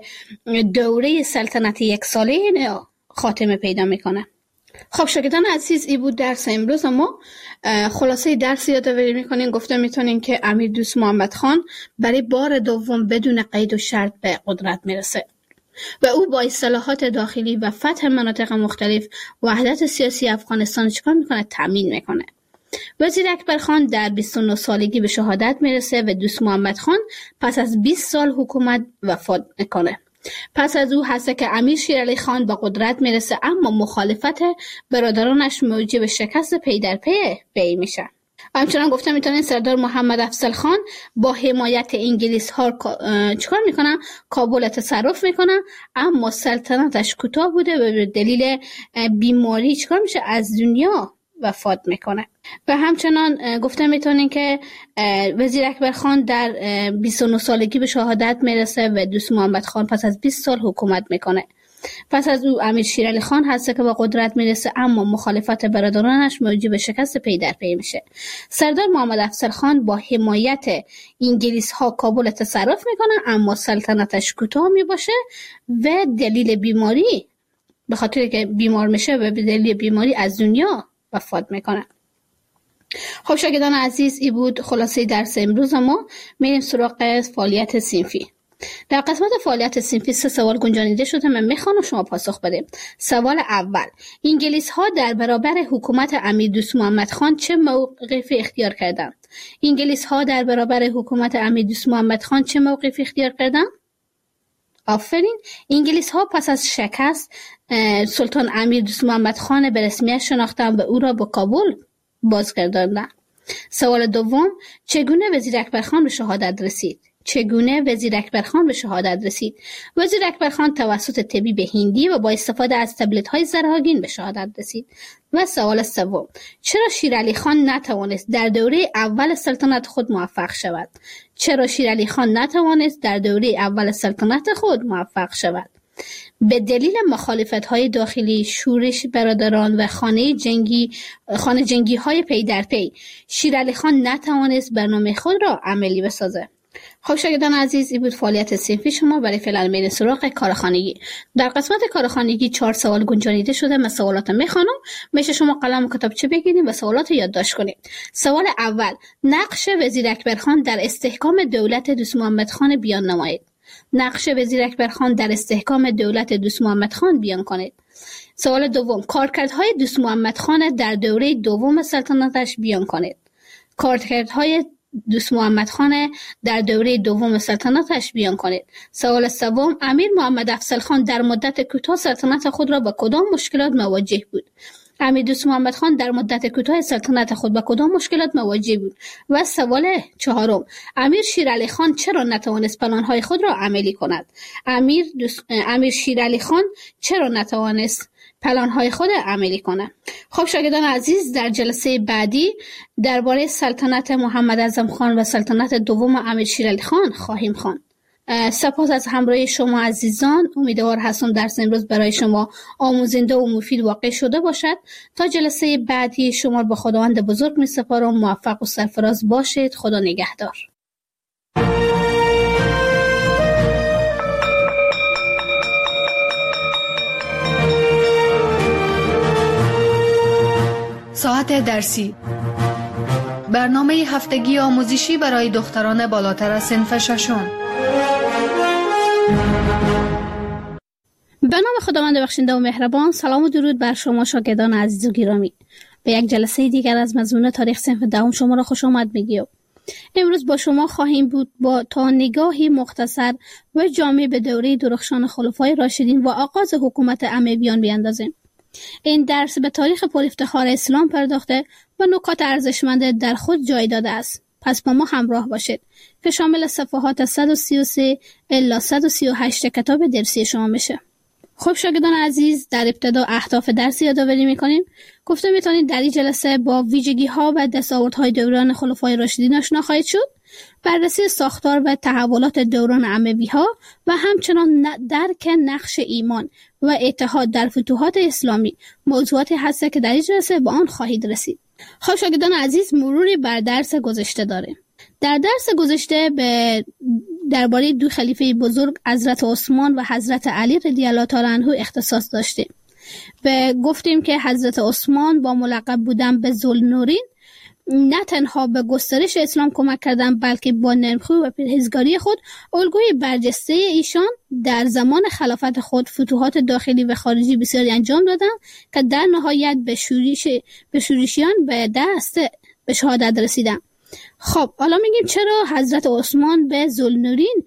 دوره سلطنت یک ساله خاتمه پیدا میکنه. خب شاگردان عزیز، این بود درس امروز. ما خلاصه درس یادآوری میکنیم. گفته میتونیم که امیر دوست محمد خان برای بار دوم بدون قید و شرط به قدرت میرسه و او با اصلاحات داخلی و فتح مناطق مختلف وحدت سیاسی افغانستان چیکار میکنه؟ تامین میکنه. وزیر اکبر خان در بیست و نه سالگی به شهادت میرسه و دوست محمد خان پس از بیست سال حکومت وفات میکنه. پس از او هست که امیر شیر علی خان به قدرت میرسه، اما مخالفت برادرانش موجب شکست پی در پی وی میشه. همچنان گفته میتونین سردار محمد افضل خان با حمایت انگلیس ها چیکار میکنن؟ کابل تصرف میکنن، اما سلطنتش کوتاه بوده و به دلیل بیماری چیکار میشه؟ از دنیا وفات میکنه. و همچنان گفته میتونین که وزیر اکبر خان در بیست و نه سالگی به شهادت میرسه و دوست محمد خان پس از بیست سال حکومت میکنه. پس از او امیر شیر علی خان هست که به قدرت میرسه، اما مخالفت برادرانش موجب شکست پی در پی میشه. سردار محمد افضل خان با حمایت انگلیس ها کابل تصرف میکنه، اما سلطنتش کوتاه میباشه و دلیل بیماری، به خاطر که بیمار میشه و به دلیل بیماری از دنیا وفات میکنه. خب شاگردان عزیز، این بود خلاصه درس امروز ما. میریم سراغ فعالیت صنفی. در قسمت فعالیت صنفی سه سوال گنجانیده شده، من میخوام شما پاسخ بدید. سوال اول: انگلیس ها در برابر حکومت امیر دوست محمد خان چه موقفی اختیار کردند؟ انگلیس ها در برابر حکومت امیر دوست محمد خان چه موقفی اختیار کردند؟ آفرین. انگلیس ها پس از شکست سلطان امیر دوست محمد خان به رسمیت شناختند و او را به کابل بازگرداندند. سوال دوم: چگونه وزیر اکبر خان به شهادت رسید؟ چگونه وزیر اکبر خان به شهادت رسید؟ وزیر اکبر خان توسط طبیب هندی و با استفاده از تبلت های زرهاگین به شهادت رسید. و سوال سوم: چرا شیر علی خان نتوانست در دوره اول سلطنت خود موفق شود؟ چرا شیر علی خان نتوانست در دوره اول سلطنت خود موفق شود؟ به دلیل مخالفت‌های داخلی، شورش برادران و خانه جنگی خانه جنگی های پی در پی، شیر علی خان نتوانست برنامه خود را عملی بسازه. خب شاگردان عزیز، این بود فعالیت صنفی شما. برای فعلا میریم سراغ کارخانگی. در قسمت کارخانگی چهار سوال گنجانیده شده. من سوالات میخوانم، میشه شما قلم و کتابچه بگیرید و سوالات یادداشت کنید. سوال اول: نقش وزیر اکبر خان در استحکام دولت دوست محمد خان بیان نمایید. نقش وزیر اکبر خان در استحکام دولت دوست محمد خان بیان کنید. سوال دوم: کارکردهای دوست محمد خان در دوره دوم سلطنتش بیان کنید. کارکردهای دوست محمد خان در دوره دوم سلطنتش بیان کنید. سوال سوم: امیر محمد افضل خان در مدت کوتاه سلطنت خود را با کدام مشکلات مواجه بود؟ امیر دوست محمد خان در مدت کوتاه سلطنت خود با کدام مشکلات مواجه بود؟ و سوال چهارم: امیر شیر علی خان چرا نتوانست پلان‌های خود را عملی کند؟ امیر دوست... امیر شیر علی خان چرا نتوانست پلان‌های خود عملی کنه؟ خب شاگردان عزیز، در جلسه بعدی درباره سلطنت محمد اعظم خان و سلطنت دوم امیر شیر علی خان خواهیم خواند. سپاس از همراهی شما عزیزان. امیدوار هستم درس امروز برای شما آموزنده و مفید واقع شده باشد. تا جلسه بعدی شما به خداوند بزرگ می سپارم. موفق و سرفراز باشید. خدا نگهدار. ساعت درسی، برنامه هفتگی آموزشی برای دختران بالاتر از صنف ششم. به نام خداوند بخشنده و مهربان. سلام و درود بر شما شاگردان عزیز و گرامی. به یک جلسه دیگر از مضمون تاریخ صنف دهم شما را خوش آمد میگیم. امروز با شما خواهیم بود با تا نگاهی مختصر و جامع به دوره درخشان خلفای راشدین و آغاز حکومت امویان بیاندازیم. این درس به تاریخ پرافتخار اسلام پرداخته و نکات ارزشمند در خود جای داده است. پس با ما همراه باشید که شامل صفحات صد و سی و سه الی صد و سی و هشت کتاب درسی شما میشه. خب شاگردان عزیز، در ابتدا اهداف درس یادآوری میکنیم. گفته میتونید در این جلسه با ویژگی ها و دستاوردهای دوران خلفای راشدین آشنا خواهید شد، بررسی ساختار و تحولات دوران اموی ها و همچنان درک نقش ایمان و اتحاد در فتوحات اسلامی موضوعاتی هست که در این جلسه با آن خواهید رسید. خب شاگردان عزیز، مروری بر درس گذشته داریم. در درس گذشته به درباره دو خلیفه بزرگ حضرت عثمان و حضرت علی رضی الله تعالی عنه اختصاص داشتیم. و گفتیم که حضرت عثمان با ملقب بودن به ذوالنورین نه تنها به گسترش اسلام کمک کردند، بلکه با نرمخو و پرهیزگاری خود الگوی برجسته ایشان در زمان خلافت خود فتوحات داخلی و خارجی بسیاری انجام دادند که در نهایت به شورش به شورشیان به دست به شهادت رسیدند. خب حالا میگیم چرا حضرت عثمان به ذوالنورین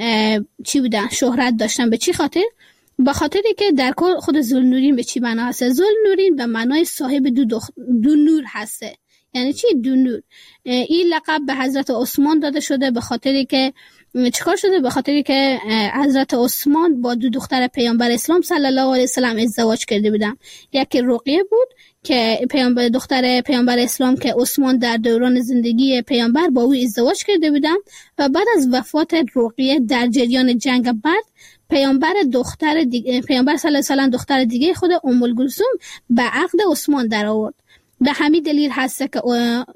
چی بودن؟ شهرت داشتن. به چی خاطر؟ به خاطری که در کل خود ذوالنورین به چی معنا هسته؟ ذوالنورین به معنای صاحب دو, دخ... دو نور هسته. یعنی چی دو نور؟ این لقب به حضرت عثمان داده شده به خاطری که چیکار شده؟ به خاطری که حضرت عثمان با دو دختر پیامبر اسلام صلی الله علیه و سلم ازدواج کرده بودن. یکی رقیه بود که پیامبر دختر پیامبر اسلام که عثمان در دوران زندگی پیامبر با او ازدواج کرده بودن و بعد از وفات رقیه در جریان جنگ بدر پیامبر دختر دیگه پیامبر صلی الله علیه و سلم دختر دیگه خود ام الکلثوم به عقد عثمان در آورد. به همین دلیل هست که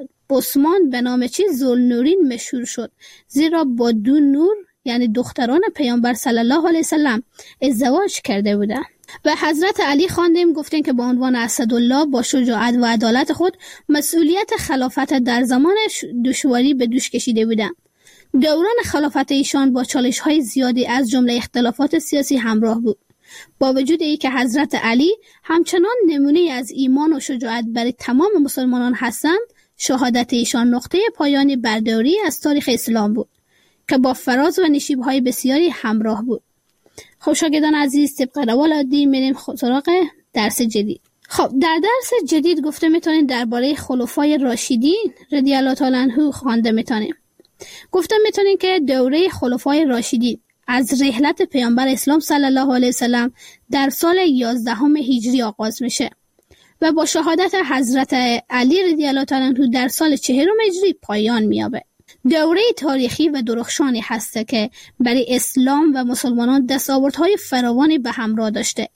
عثمان به نام چی ذوالنورین مشهور شد، زیرا با دو نور یعنی دختران پیامبر صلی الله علیه و سلم ازدواج کرده بودند. و حضرت علی خواندیم گفتیم که با عنوان اسدالله با شجاعت و عدالت خود مسئولیت خلافت در زمان دشواری به دوش کشیده بودند. دوران خلافت ایشان با چالش‌های زیادی از جمله اختلافات سیاسی همراه بود. با وجود ای که حضرت علی همچنان نمونه از ایمان و شجاعت برای تمام مسلمانان هستند، شهادت ایشان نقطه پایانی برداری از تاریخ اسلام بود که با فراز و نشیب‌های بسیاری همراه بود. خب شاگردان عزیز، طبق روال عادی میریم سراغ درس جدید. خب در درس جدید گفته میتونید درباره خلفای راشدین رضی الله تعالی عنهم خوانده میتونیم. گفته میتونید که دوره خلفای راشدین از رحلت پیامبر اسلام صلی الله علیه و سلم در سال یازدهم هجری آغاز میشه و با شهادت حضرت علی رضی الله تعالی عنه در سال چهارم هجری پایان مییابه. دوره تاریخی و درخشانی هسته که برای اسلام و مسلمانان دستاوردهای فراوانی به همراه داشته.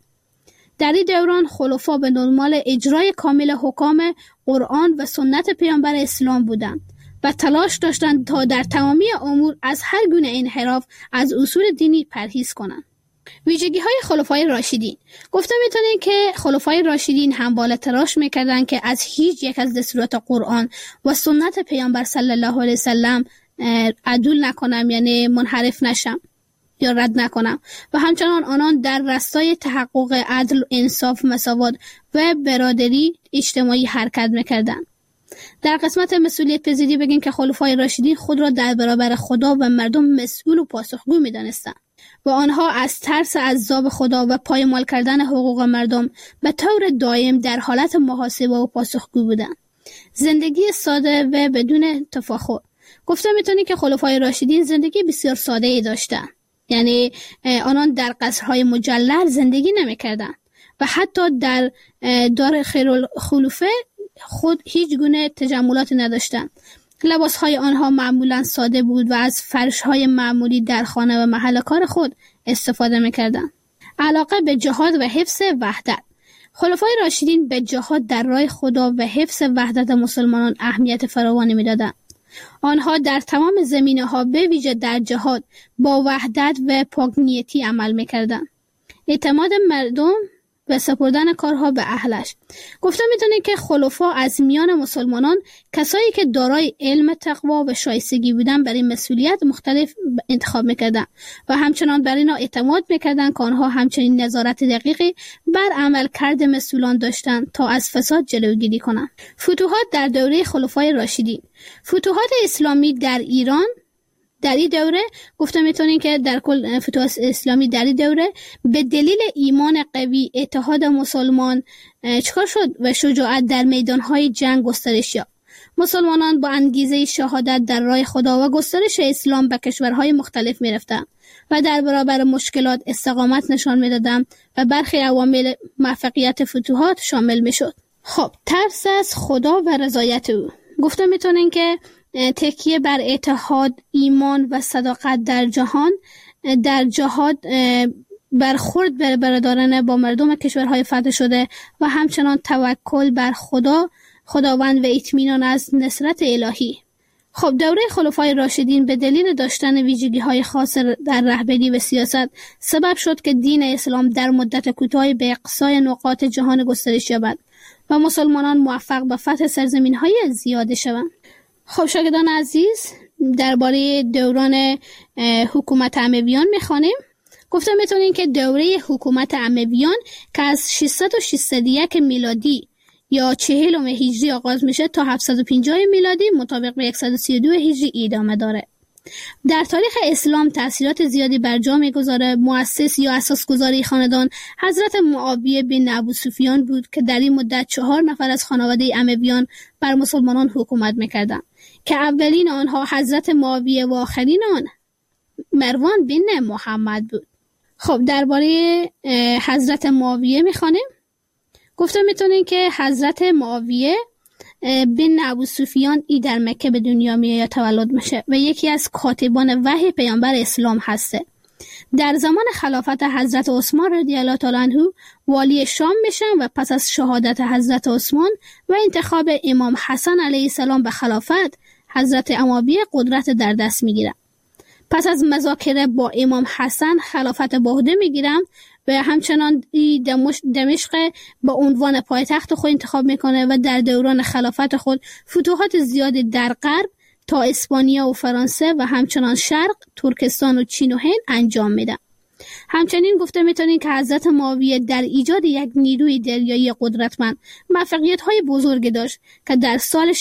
در این دوران خلفا به دنبال اجرای کامل حکام قرآن و سنت پیامبر اسلام بودند و تلاش داشتند تا در تمامی امور از هر گونه انحراف از اصول دینی پرهیز کنند. ویژگی های خلفای راشدین. گفته میتونید که خلفای راشدین همواره تلاش میکردند که از هیچ یک از دستورات قرآن و سنت پیامبر صلی الله علیه و سلم عدول نکنم، یعنی منحرف نشم یا رد نکنم، و همچنان آنان در راستای تحقق عدل، انصاف، مساوات و برادری اجتماعی حرکت میکردند. در قسمت مسئولیت پذیری بگیم که خلفای راشدین خود را در برابر خدا و مردم مسئول و پاسخگو می‌دانستند و آنها از ترس عذاب خدا و پایمال کردن حقوق مردم به طور دائم در حالت محاسبه و پاسخگو بودند. زندگی ساده و بدون تفاخر. گفته میتونی که خلفای راشدین زندگی بسیار ساده ای داشتند. یعنی آنان در قصرهای مجلل زندگی نمی‌کردند و حتی در دار خیرالخلفه خود هیچ گونه تجملاتی نداشتند. لباسهای آنها معمولا ساده بود و از فرشهای معمولی در خانه و محل کار خود استفاده میکردند. علاقه به جهاد و حفظ وحدت. خلفای راشدین به جهاد در راه خدا و حفظ وحدت مسلمانان اهمیت فراوانی میدادند. آنها در تمام زمینه‌ها به ویژه در جهاد با وحدت و پاک‌نیتی عمل میکردند. اعتماد مردم و سپردن کارها به اهلش. گفته میتونه که خلفا از میان مسلمانان کسایی که دارای علم، تقوا و شایستگی بودن برای مسئولیت مختلف انتخاب میکردن و همچنان بر اینا اعتماد میکردن که آنها همچنین نظارت دقیقی بر عمل کرد مسئولان داشتن تا از فساد جلوگیری کنند. فتوحات در دوره خلفای راشدین. فتوحات اسلامی در ایران در این دوره گفته میتونین که در کل فتوحات اسلامی در این دوره به دلیل ایمان قوی، اتحاد مسلمان چکار شد و شجاعت در میدانهای جنگ گسترش یافت. مسلمانان با انگیزه شهادت در راه خدا و گسترش اسلام به کشورهای مختلف میرفتند و در برابر مشکلات استقامت نشان میدادند و برخی عوامل موفقیت فتوحات شامل میشد. خب ترس از خدا و رضایت او. گفته میتونین که تکیه بر اتحاد، ایمان و صداقت در جهان در جهاد برخورد بر برادرانه با مردم کشورهای فتح شده و همچنان توکل بر خدا خداوند و اطمینان از نصرت الهی. خب دوره خلفای راشدین به دلیل داشتن ویژگی‌های خاص در رهبری و سیاست سبب شد که دین اسلام در مدت کوتاهی به اقصای نقاط جهان گسترش یابد و مسلمانان موفق به فتح سرزمین‌های زیاد شوند. خب شاگردان عزیز، درباره دوران حکومت امویان می‌خوانیم. گفتم میتونین که دوره حکومت امویان که از ششصد و شصت و یک میلادی یا چهلم هجری آغاز میشه تا هفتصد و پنجاه میلادی مطابق به صد و سی و دو هجری ادامه داره. در تاریخ اسلام تأثیرات زیادی بر جا میگذاره. مؤسس یا اساسگذاری خاندان حضرت معاویه بن ابو سفیان بود که در این مدت چهار نفر از خانواده امویان بر مسلمانان حکومت میکردند که اولین آنها حضرت معاویه و آخرین آن مروان بن محمد بود. خب درباره حضرت معاویه میخوانیم. گفتم میتونین که حضرت معاویه بن ابو سفیان ای در مکه به دنیا میاد یا تولد میشه و یکی از کاتبان وحی پیامبر اسلام هسته. در زمان خلافت حضرت عثمان رضی الله تعالی عنه والی شام میشن و پس از شهادت حضرت عثمان و انتخاب امام حسن علیه السلام به خلافت، حضرت معاویه قدرت در دست میگیرن. پس از مذاکره با امام حسن خلافت به عهده میگیرن و همچنان دمشق با عنوان پایتخت خود انتخاب میکنه و در دوران خلافت خود فتوحات زیادی در غرب تا اسپانیا و فرانسه و همچنان شرق، ترکستان و چین و هند انجام میده. همچنین گفته میتونین که حضرت معاویه در ایجاد یک نیروی دریایی قدرتمند موفقیت‌های بزرگی داشت که در سال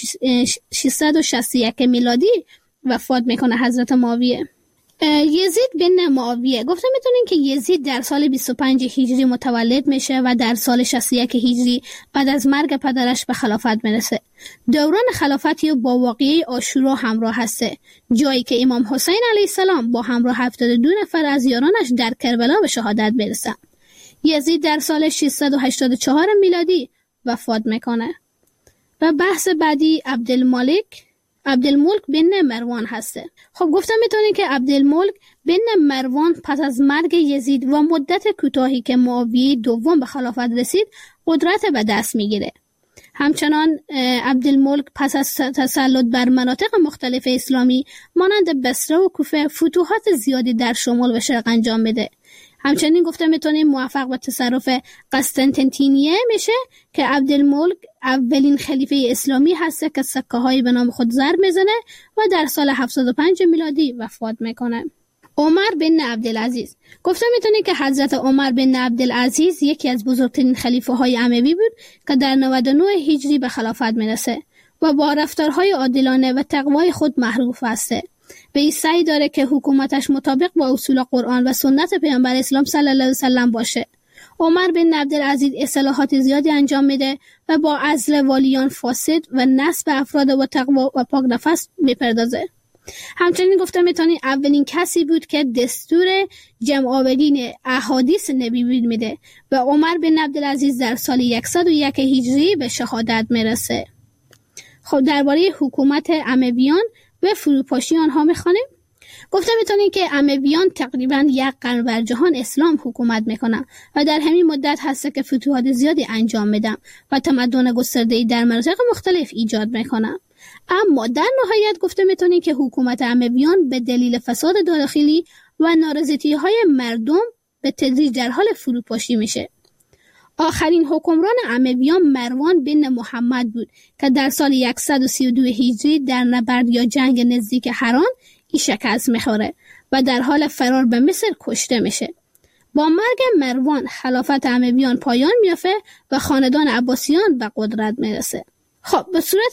ششصد و شصت و یک میلادی وفات میکنه حضرت معاویه. یزید بن معاویه. گفته میتونین که یزید در سال بیست و پنج هجری متولد میشه و در سال شصت و یک هجری بعد از مرگ پدرش به خلافت میرسه. دوران خلافتی با واقعه عاشورا همراه هسته، جایی که امام حسین علیه السلام با همراه هفتاد و دو نفر از یارانش در کربلا به شهادت برسن. یزید در سال ششصد و هشتاد و چهار میلادی وفات میکنه. و بحث بعدی عبدالملک عبدالملک بن مروان هسته. خب گفتم میتونین که عبدالملک بن مروان پس از مرگ یزید و مدت کوتاهی که معاویه دوم به خلافت رسید قدرت به دست میگیره. همچنان عبدالملک پس از تسلط بر مناطق مختلف اسلامی مانند بصره و کوفه فتوحات زیادی در شمال و شرق انجام میده. همچنین گفته میتونیم موفق به تصرف قسطنطنیه میشه که عبدالملک اولین خلیفه اسلامی هسته که سکه های به نام خود ضرب میزنه و در سال هفتاد و پنج میلادی وفات میکنه. عمر بن عبدالعزیز. گفته میتونیم که حضرت عمر بن عبدالعزیز یکی از بزرگترین خلیفه های اموی بود که در نود و نه هجری به خلافت میرسه و با رفتارهای عادلانه و تقوای خود معروف هسته. به این سعی داره که حکومتش مطابق با اصول قرآن و سنت پیامبر اسلام صلی الله علیه و سلم باشه. عمر بن عبدالعزیز اصلاحات زیادی انجام میده و با عزل والیان فاسد و نصب افراد با تقوا و پاک نفس میپردازه. همچنین گفته میتونی اولین کسی بود که دستور جمع آورین احادیث نبی میده و عمر بن عبدالعزیز در سال صد و یک هجری به شهادت میرسه. خب درباره حکومت امویان و فروپاشی آنها میخوانیم. گفته میتونیم که امویان تقریبا یک قرن بر جهان اسلام حکومت میکنن و در همین مدت هست که فتوحات زیادی انجام میدن و تمدن گسترده‌ای در مناطق مختلف ایجاد میکنن. اما در نهایت گفته میتونیم که حکومت امویان به دلیل فساد داخلی و نارضایتی‌های مردم به تدریج در حال فروپاشی میشه. آخرین حکمران امویان مروان بن محمد بود که در سال صد و سی و دو هجری در نبرد یا جنگ نزدیک حران ای شکست میخوره و در حال فرار به مصر کشته میشه. با مرگ مروان خلافت امویان پایان میافته و خاندان عباسیان به قدرت میرسه. خب به صورت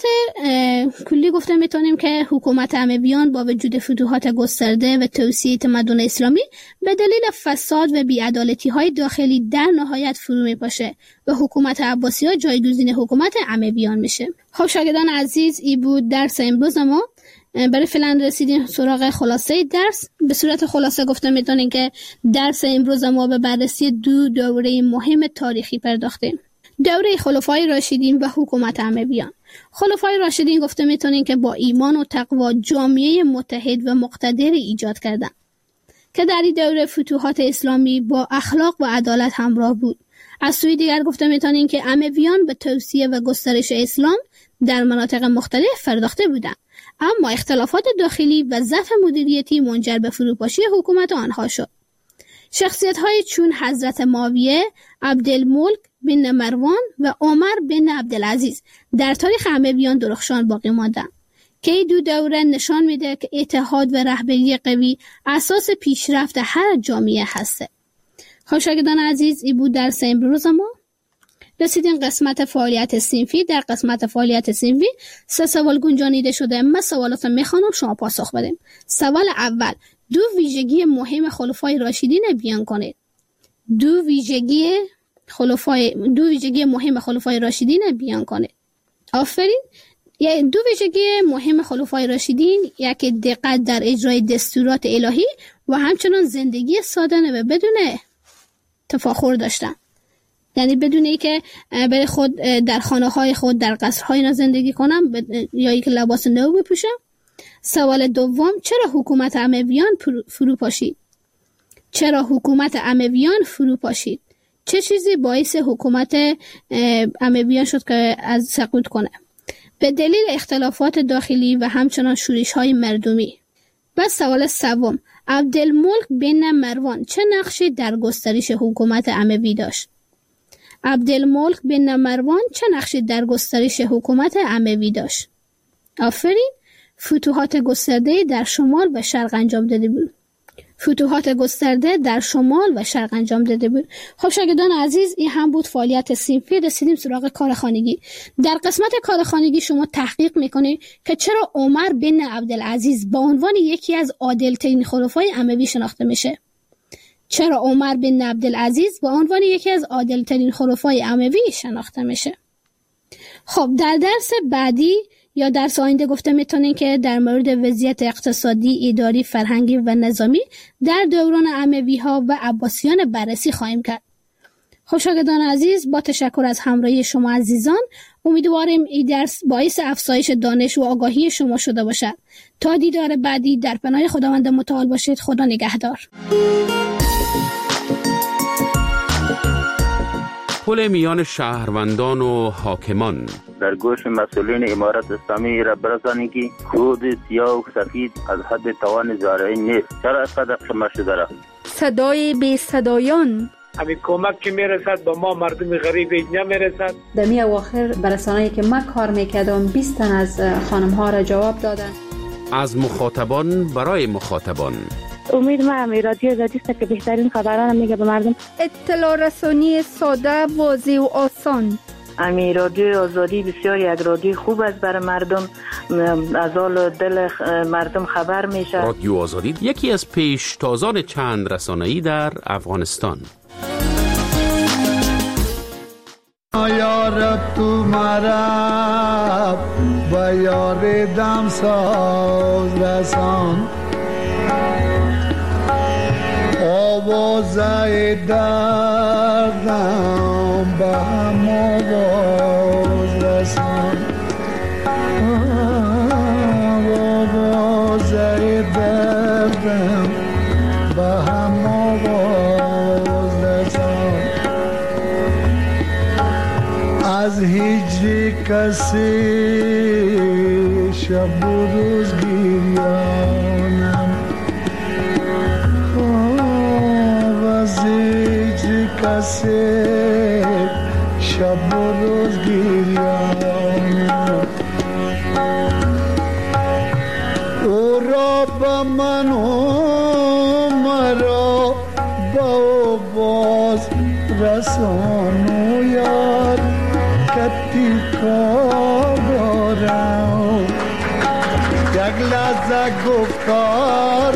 کلی گفته میتونیم که حکومت امویان با وجود فتوحات گسترده و توسعه تمدن اسلامی به دلیل فساد و بی‌عدالتی های داخلی در نهایت فرو میپاشه و حکومت عباسی‌ها جایگزین حکومت امویان میشه. خب شاگردان عزیز، این بود درس امروز ما. برای فعلا رسیدیم سراغ خلاصه درس. به صورت خلاصه گفته میتونیم که درس امروز ما به بررسی دو دوره مهم تاریخی پرداختیم. دوره خلفای راشدین و حکومت امویان. خلفای راشدین گفته میتونیم که با ایمان و تقوا جامعه متحد و مقتدر ایجاد کردن که در این دوره فتوحات اسلامی با اخلاق و عدالت همراه بود. از سوی دیگر گفته میتونیم که امویان به توسعه و گسترش اسلام در مناطق مختلف پرداخته بودند، اما اختلافات داخلی و ضعف مدیریتی منجر به فروپاشی حکومت آنها شد. شخصیت‌های چون حضرت معاویه، عبدالملک بن مروان و عمر بن عبدالعزیز در تاریخ امویان درخشان باقی ماندند که این دو دوره نشان میده که اتحاد و رهبری قوی اساس پیشرفت هر جامعه هسته. خب شاگردان عزیز، این بود درس امروز ما. رسیدیم قسمت فعالیت صنفی. در قسمت فعالیت صنفی سه سوال گنجانیده شده. من سوالات میخوانم، شما پاسخ بدیم. سوال اول: دو ویژگی مهم خلفای راشدین بیان کنید. دو ویژگی خلفای دو ویژگی مهم خلفای راشدین بیان کنید. آفرین. یعنی دو ویژگی مهم خلفای راشدین، یکی دقت در اجرای دستورات الهی و همچنان زندگی سادانه و بدون تفاخر داشتن. یعنی بدون اینکه برای خود در خانه های خود در قصرهای اینا زندگی کنم یا اینکه لباس نو بپوشم. سوال دوم: چرا حکومت امویان فرو پاشید؟ چرا حکومت امویان فرو پاشید؟ چه چیزی باعث حکومت امویان شد که از سقوط کنه؟ به دلیل اختلافات داخلی و همچنان شورش های مردمی. و سوال سوم: عبدالملک بن مروان چه نقشی در گسترش حکومت اموی داشت؟ عبدالملک بن مروان چه نقشی در گسترش حکومت اموی داشت؟ آفرین. فتوحات گسترده در شمال و شرق انجام داده بود. فتوحات گسترده در شمال و شرق انجام داده بود. خب شاگردان عزیز، این هم بود فعالیت صنفی. رسیدیم سراغ کار خانگی. در قسمت کار خانگی شما تحقیق میکنید که چرا عمر بن عبدالعزیز با عنوان یکی از عادل‌ترین خلفای اموی شناخته میشه؟ چرا عمر بن عبدالعزیز با عنوان یکی از عادل‌ترین خلفای اموی شناخته میشه؟ خب در درس بعدی یا درس آینده گفته میتونین که در مورد وضعیت اقتصادی، اداری، فرهنگی و نظامی در دوران اموی ها و عباسیان بررسی خواهیم کرد. خب شاگردان عزیز، با تشکر از همراهی شما عزیزان، امیدواریم این درس باعث افزایش دانش و آگاهی شما شده باشد. تا دیدار بعدی در پناه خداوند متعال باشید. خدا نگهدار. پل میان شهروندان و حاکمان. در گوش مسئولین امارت اسلامی را برسانید که کود سیاه و سفید از حد توان زارعین نیست. چرا اینقدر شما شده را؟ صدای بی صدایان. همین کمک که میرسد با ما مردم غریب اینجا میرسد. در می اواخر برسانه‌ای که من کار میکردم بیست تن از خانم ها را جواب دادن. از مخاطبان برای مخاطبان. امید ما همی رادیو زدیست که بهترین خبران میگه به مردم. اطلاع رسانی ساده، واضح و آسان. امی رادیو آزادی بسیار یک رادیو خوب است برای مردم، از حال دل مردم خبر میشه. رادیو آزادی یکی از پیشتازان چند رسانه‌ای در افغانستان. یا رب تو مرا و یار دم ساز رسان، آوازه دردم به هم آواز رسان، آوازه دردم به هم آواز رسان. از هجر کسی شب و روز گریانم، از هجر کسی شب و روز گریانم او را با من و مرا با او باز رسان و یار کتی کار دارم یک لحظه گفتار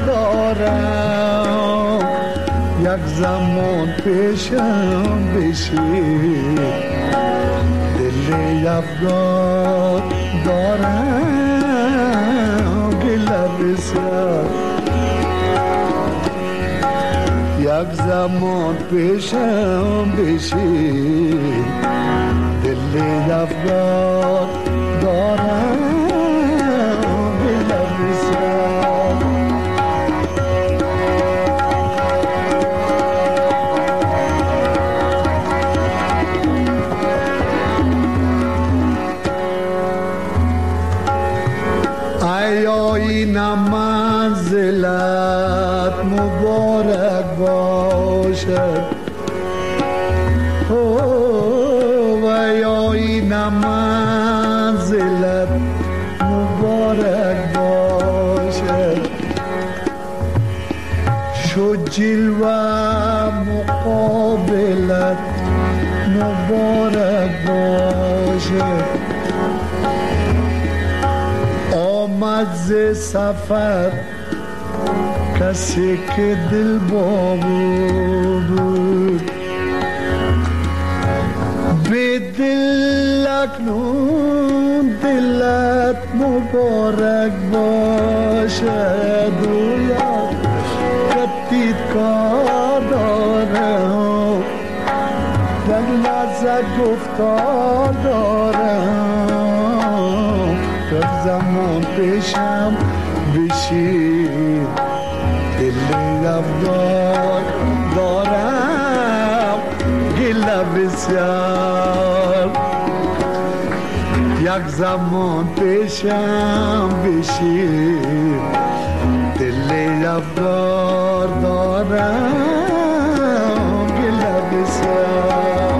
دارم یک زمان پیشم بشی دل افگار دارم گله بسیار یک زمان پیشم بشی دل افگار دارم گله بسیار این منزلت مبارک باشد و یا این منزلت مبارک باشد شو جلوه مقابلت مبارک باشد آمد ز سفر کسی که دل با بود به دل اکنون دلت مبارک باشد و یاد کتید کار دارم در لحظه گفتار دارم یک زمان پیشم بشی دل افگار دارم گله بسیار یک زمان پیشم بشی دل افگار دارم گله بسیار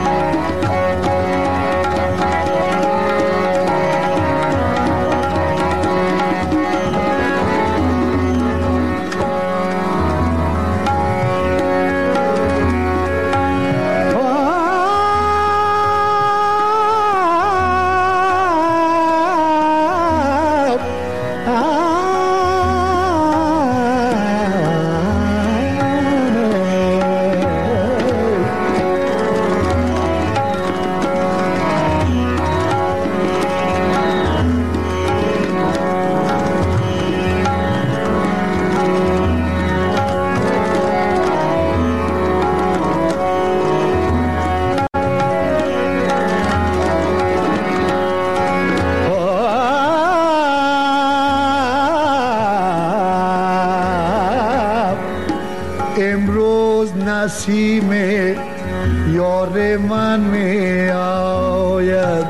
نسیم یار من می آید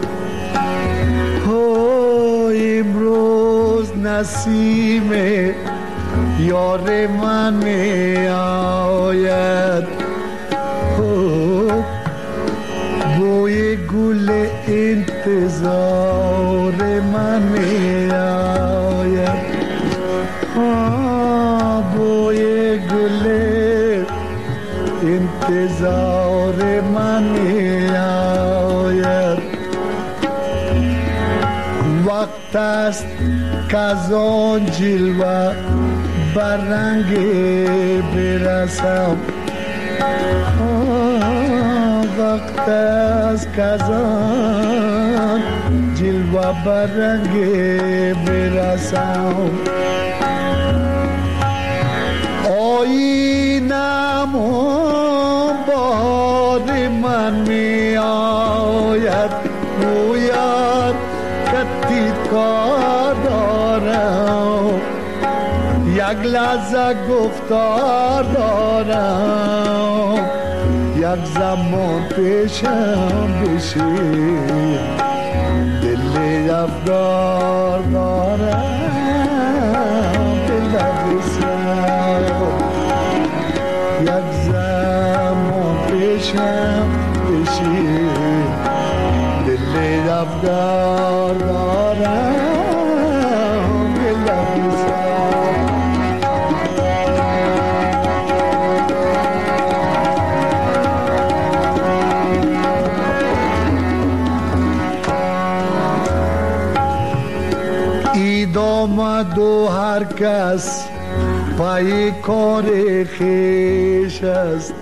او امروز نسیم یار من می آید او بوی گل انتظار من می آید بوی گل انتظار من می آید وقت است که از آن جلوه بر رنگ برسم وقت است که از آن جلوه بر رنگ برسم آینم بار من می آید گوید کتی کار دارم یک لحظه گفتار دارم یک زمان پیشم بشی دل افگار دارم دل بسیار یک زمان پیشم بشی دل افگار دارم به لب سر اید آمد و هر کس پای کار خیش است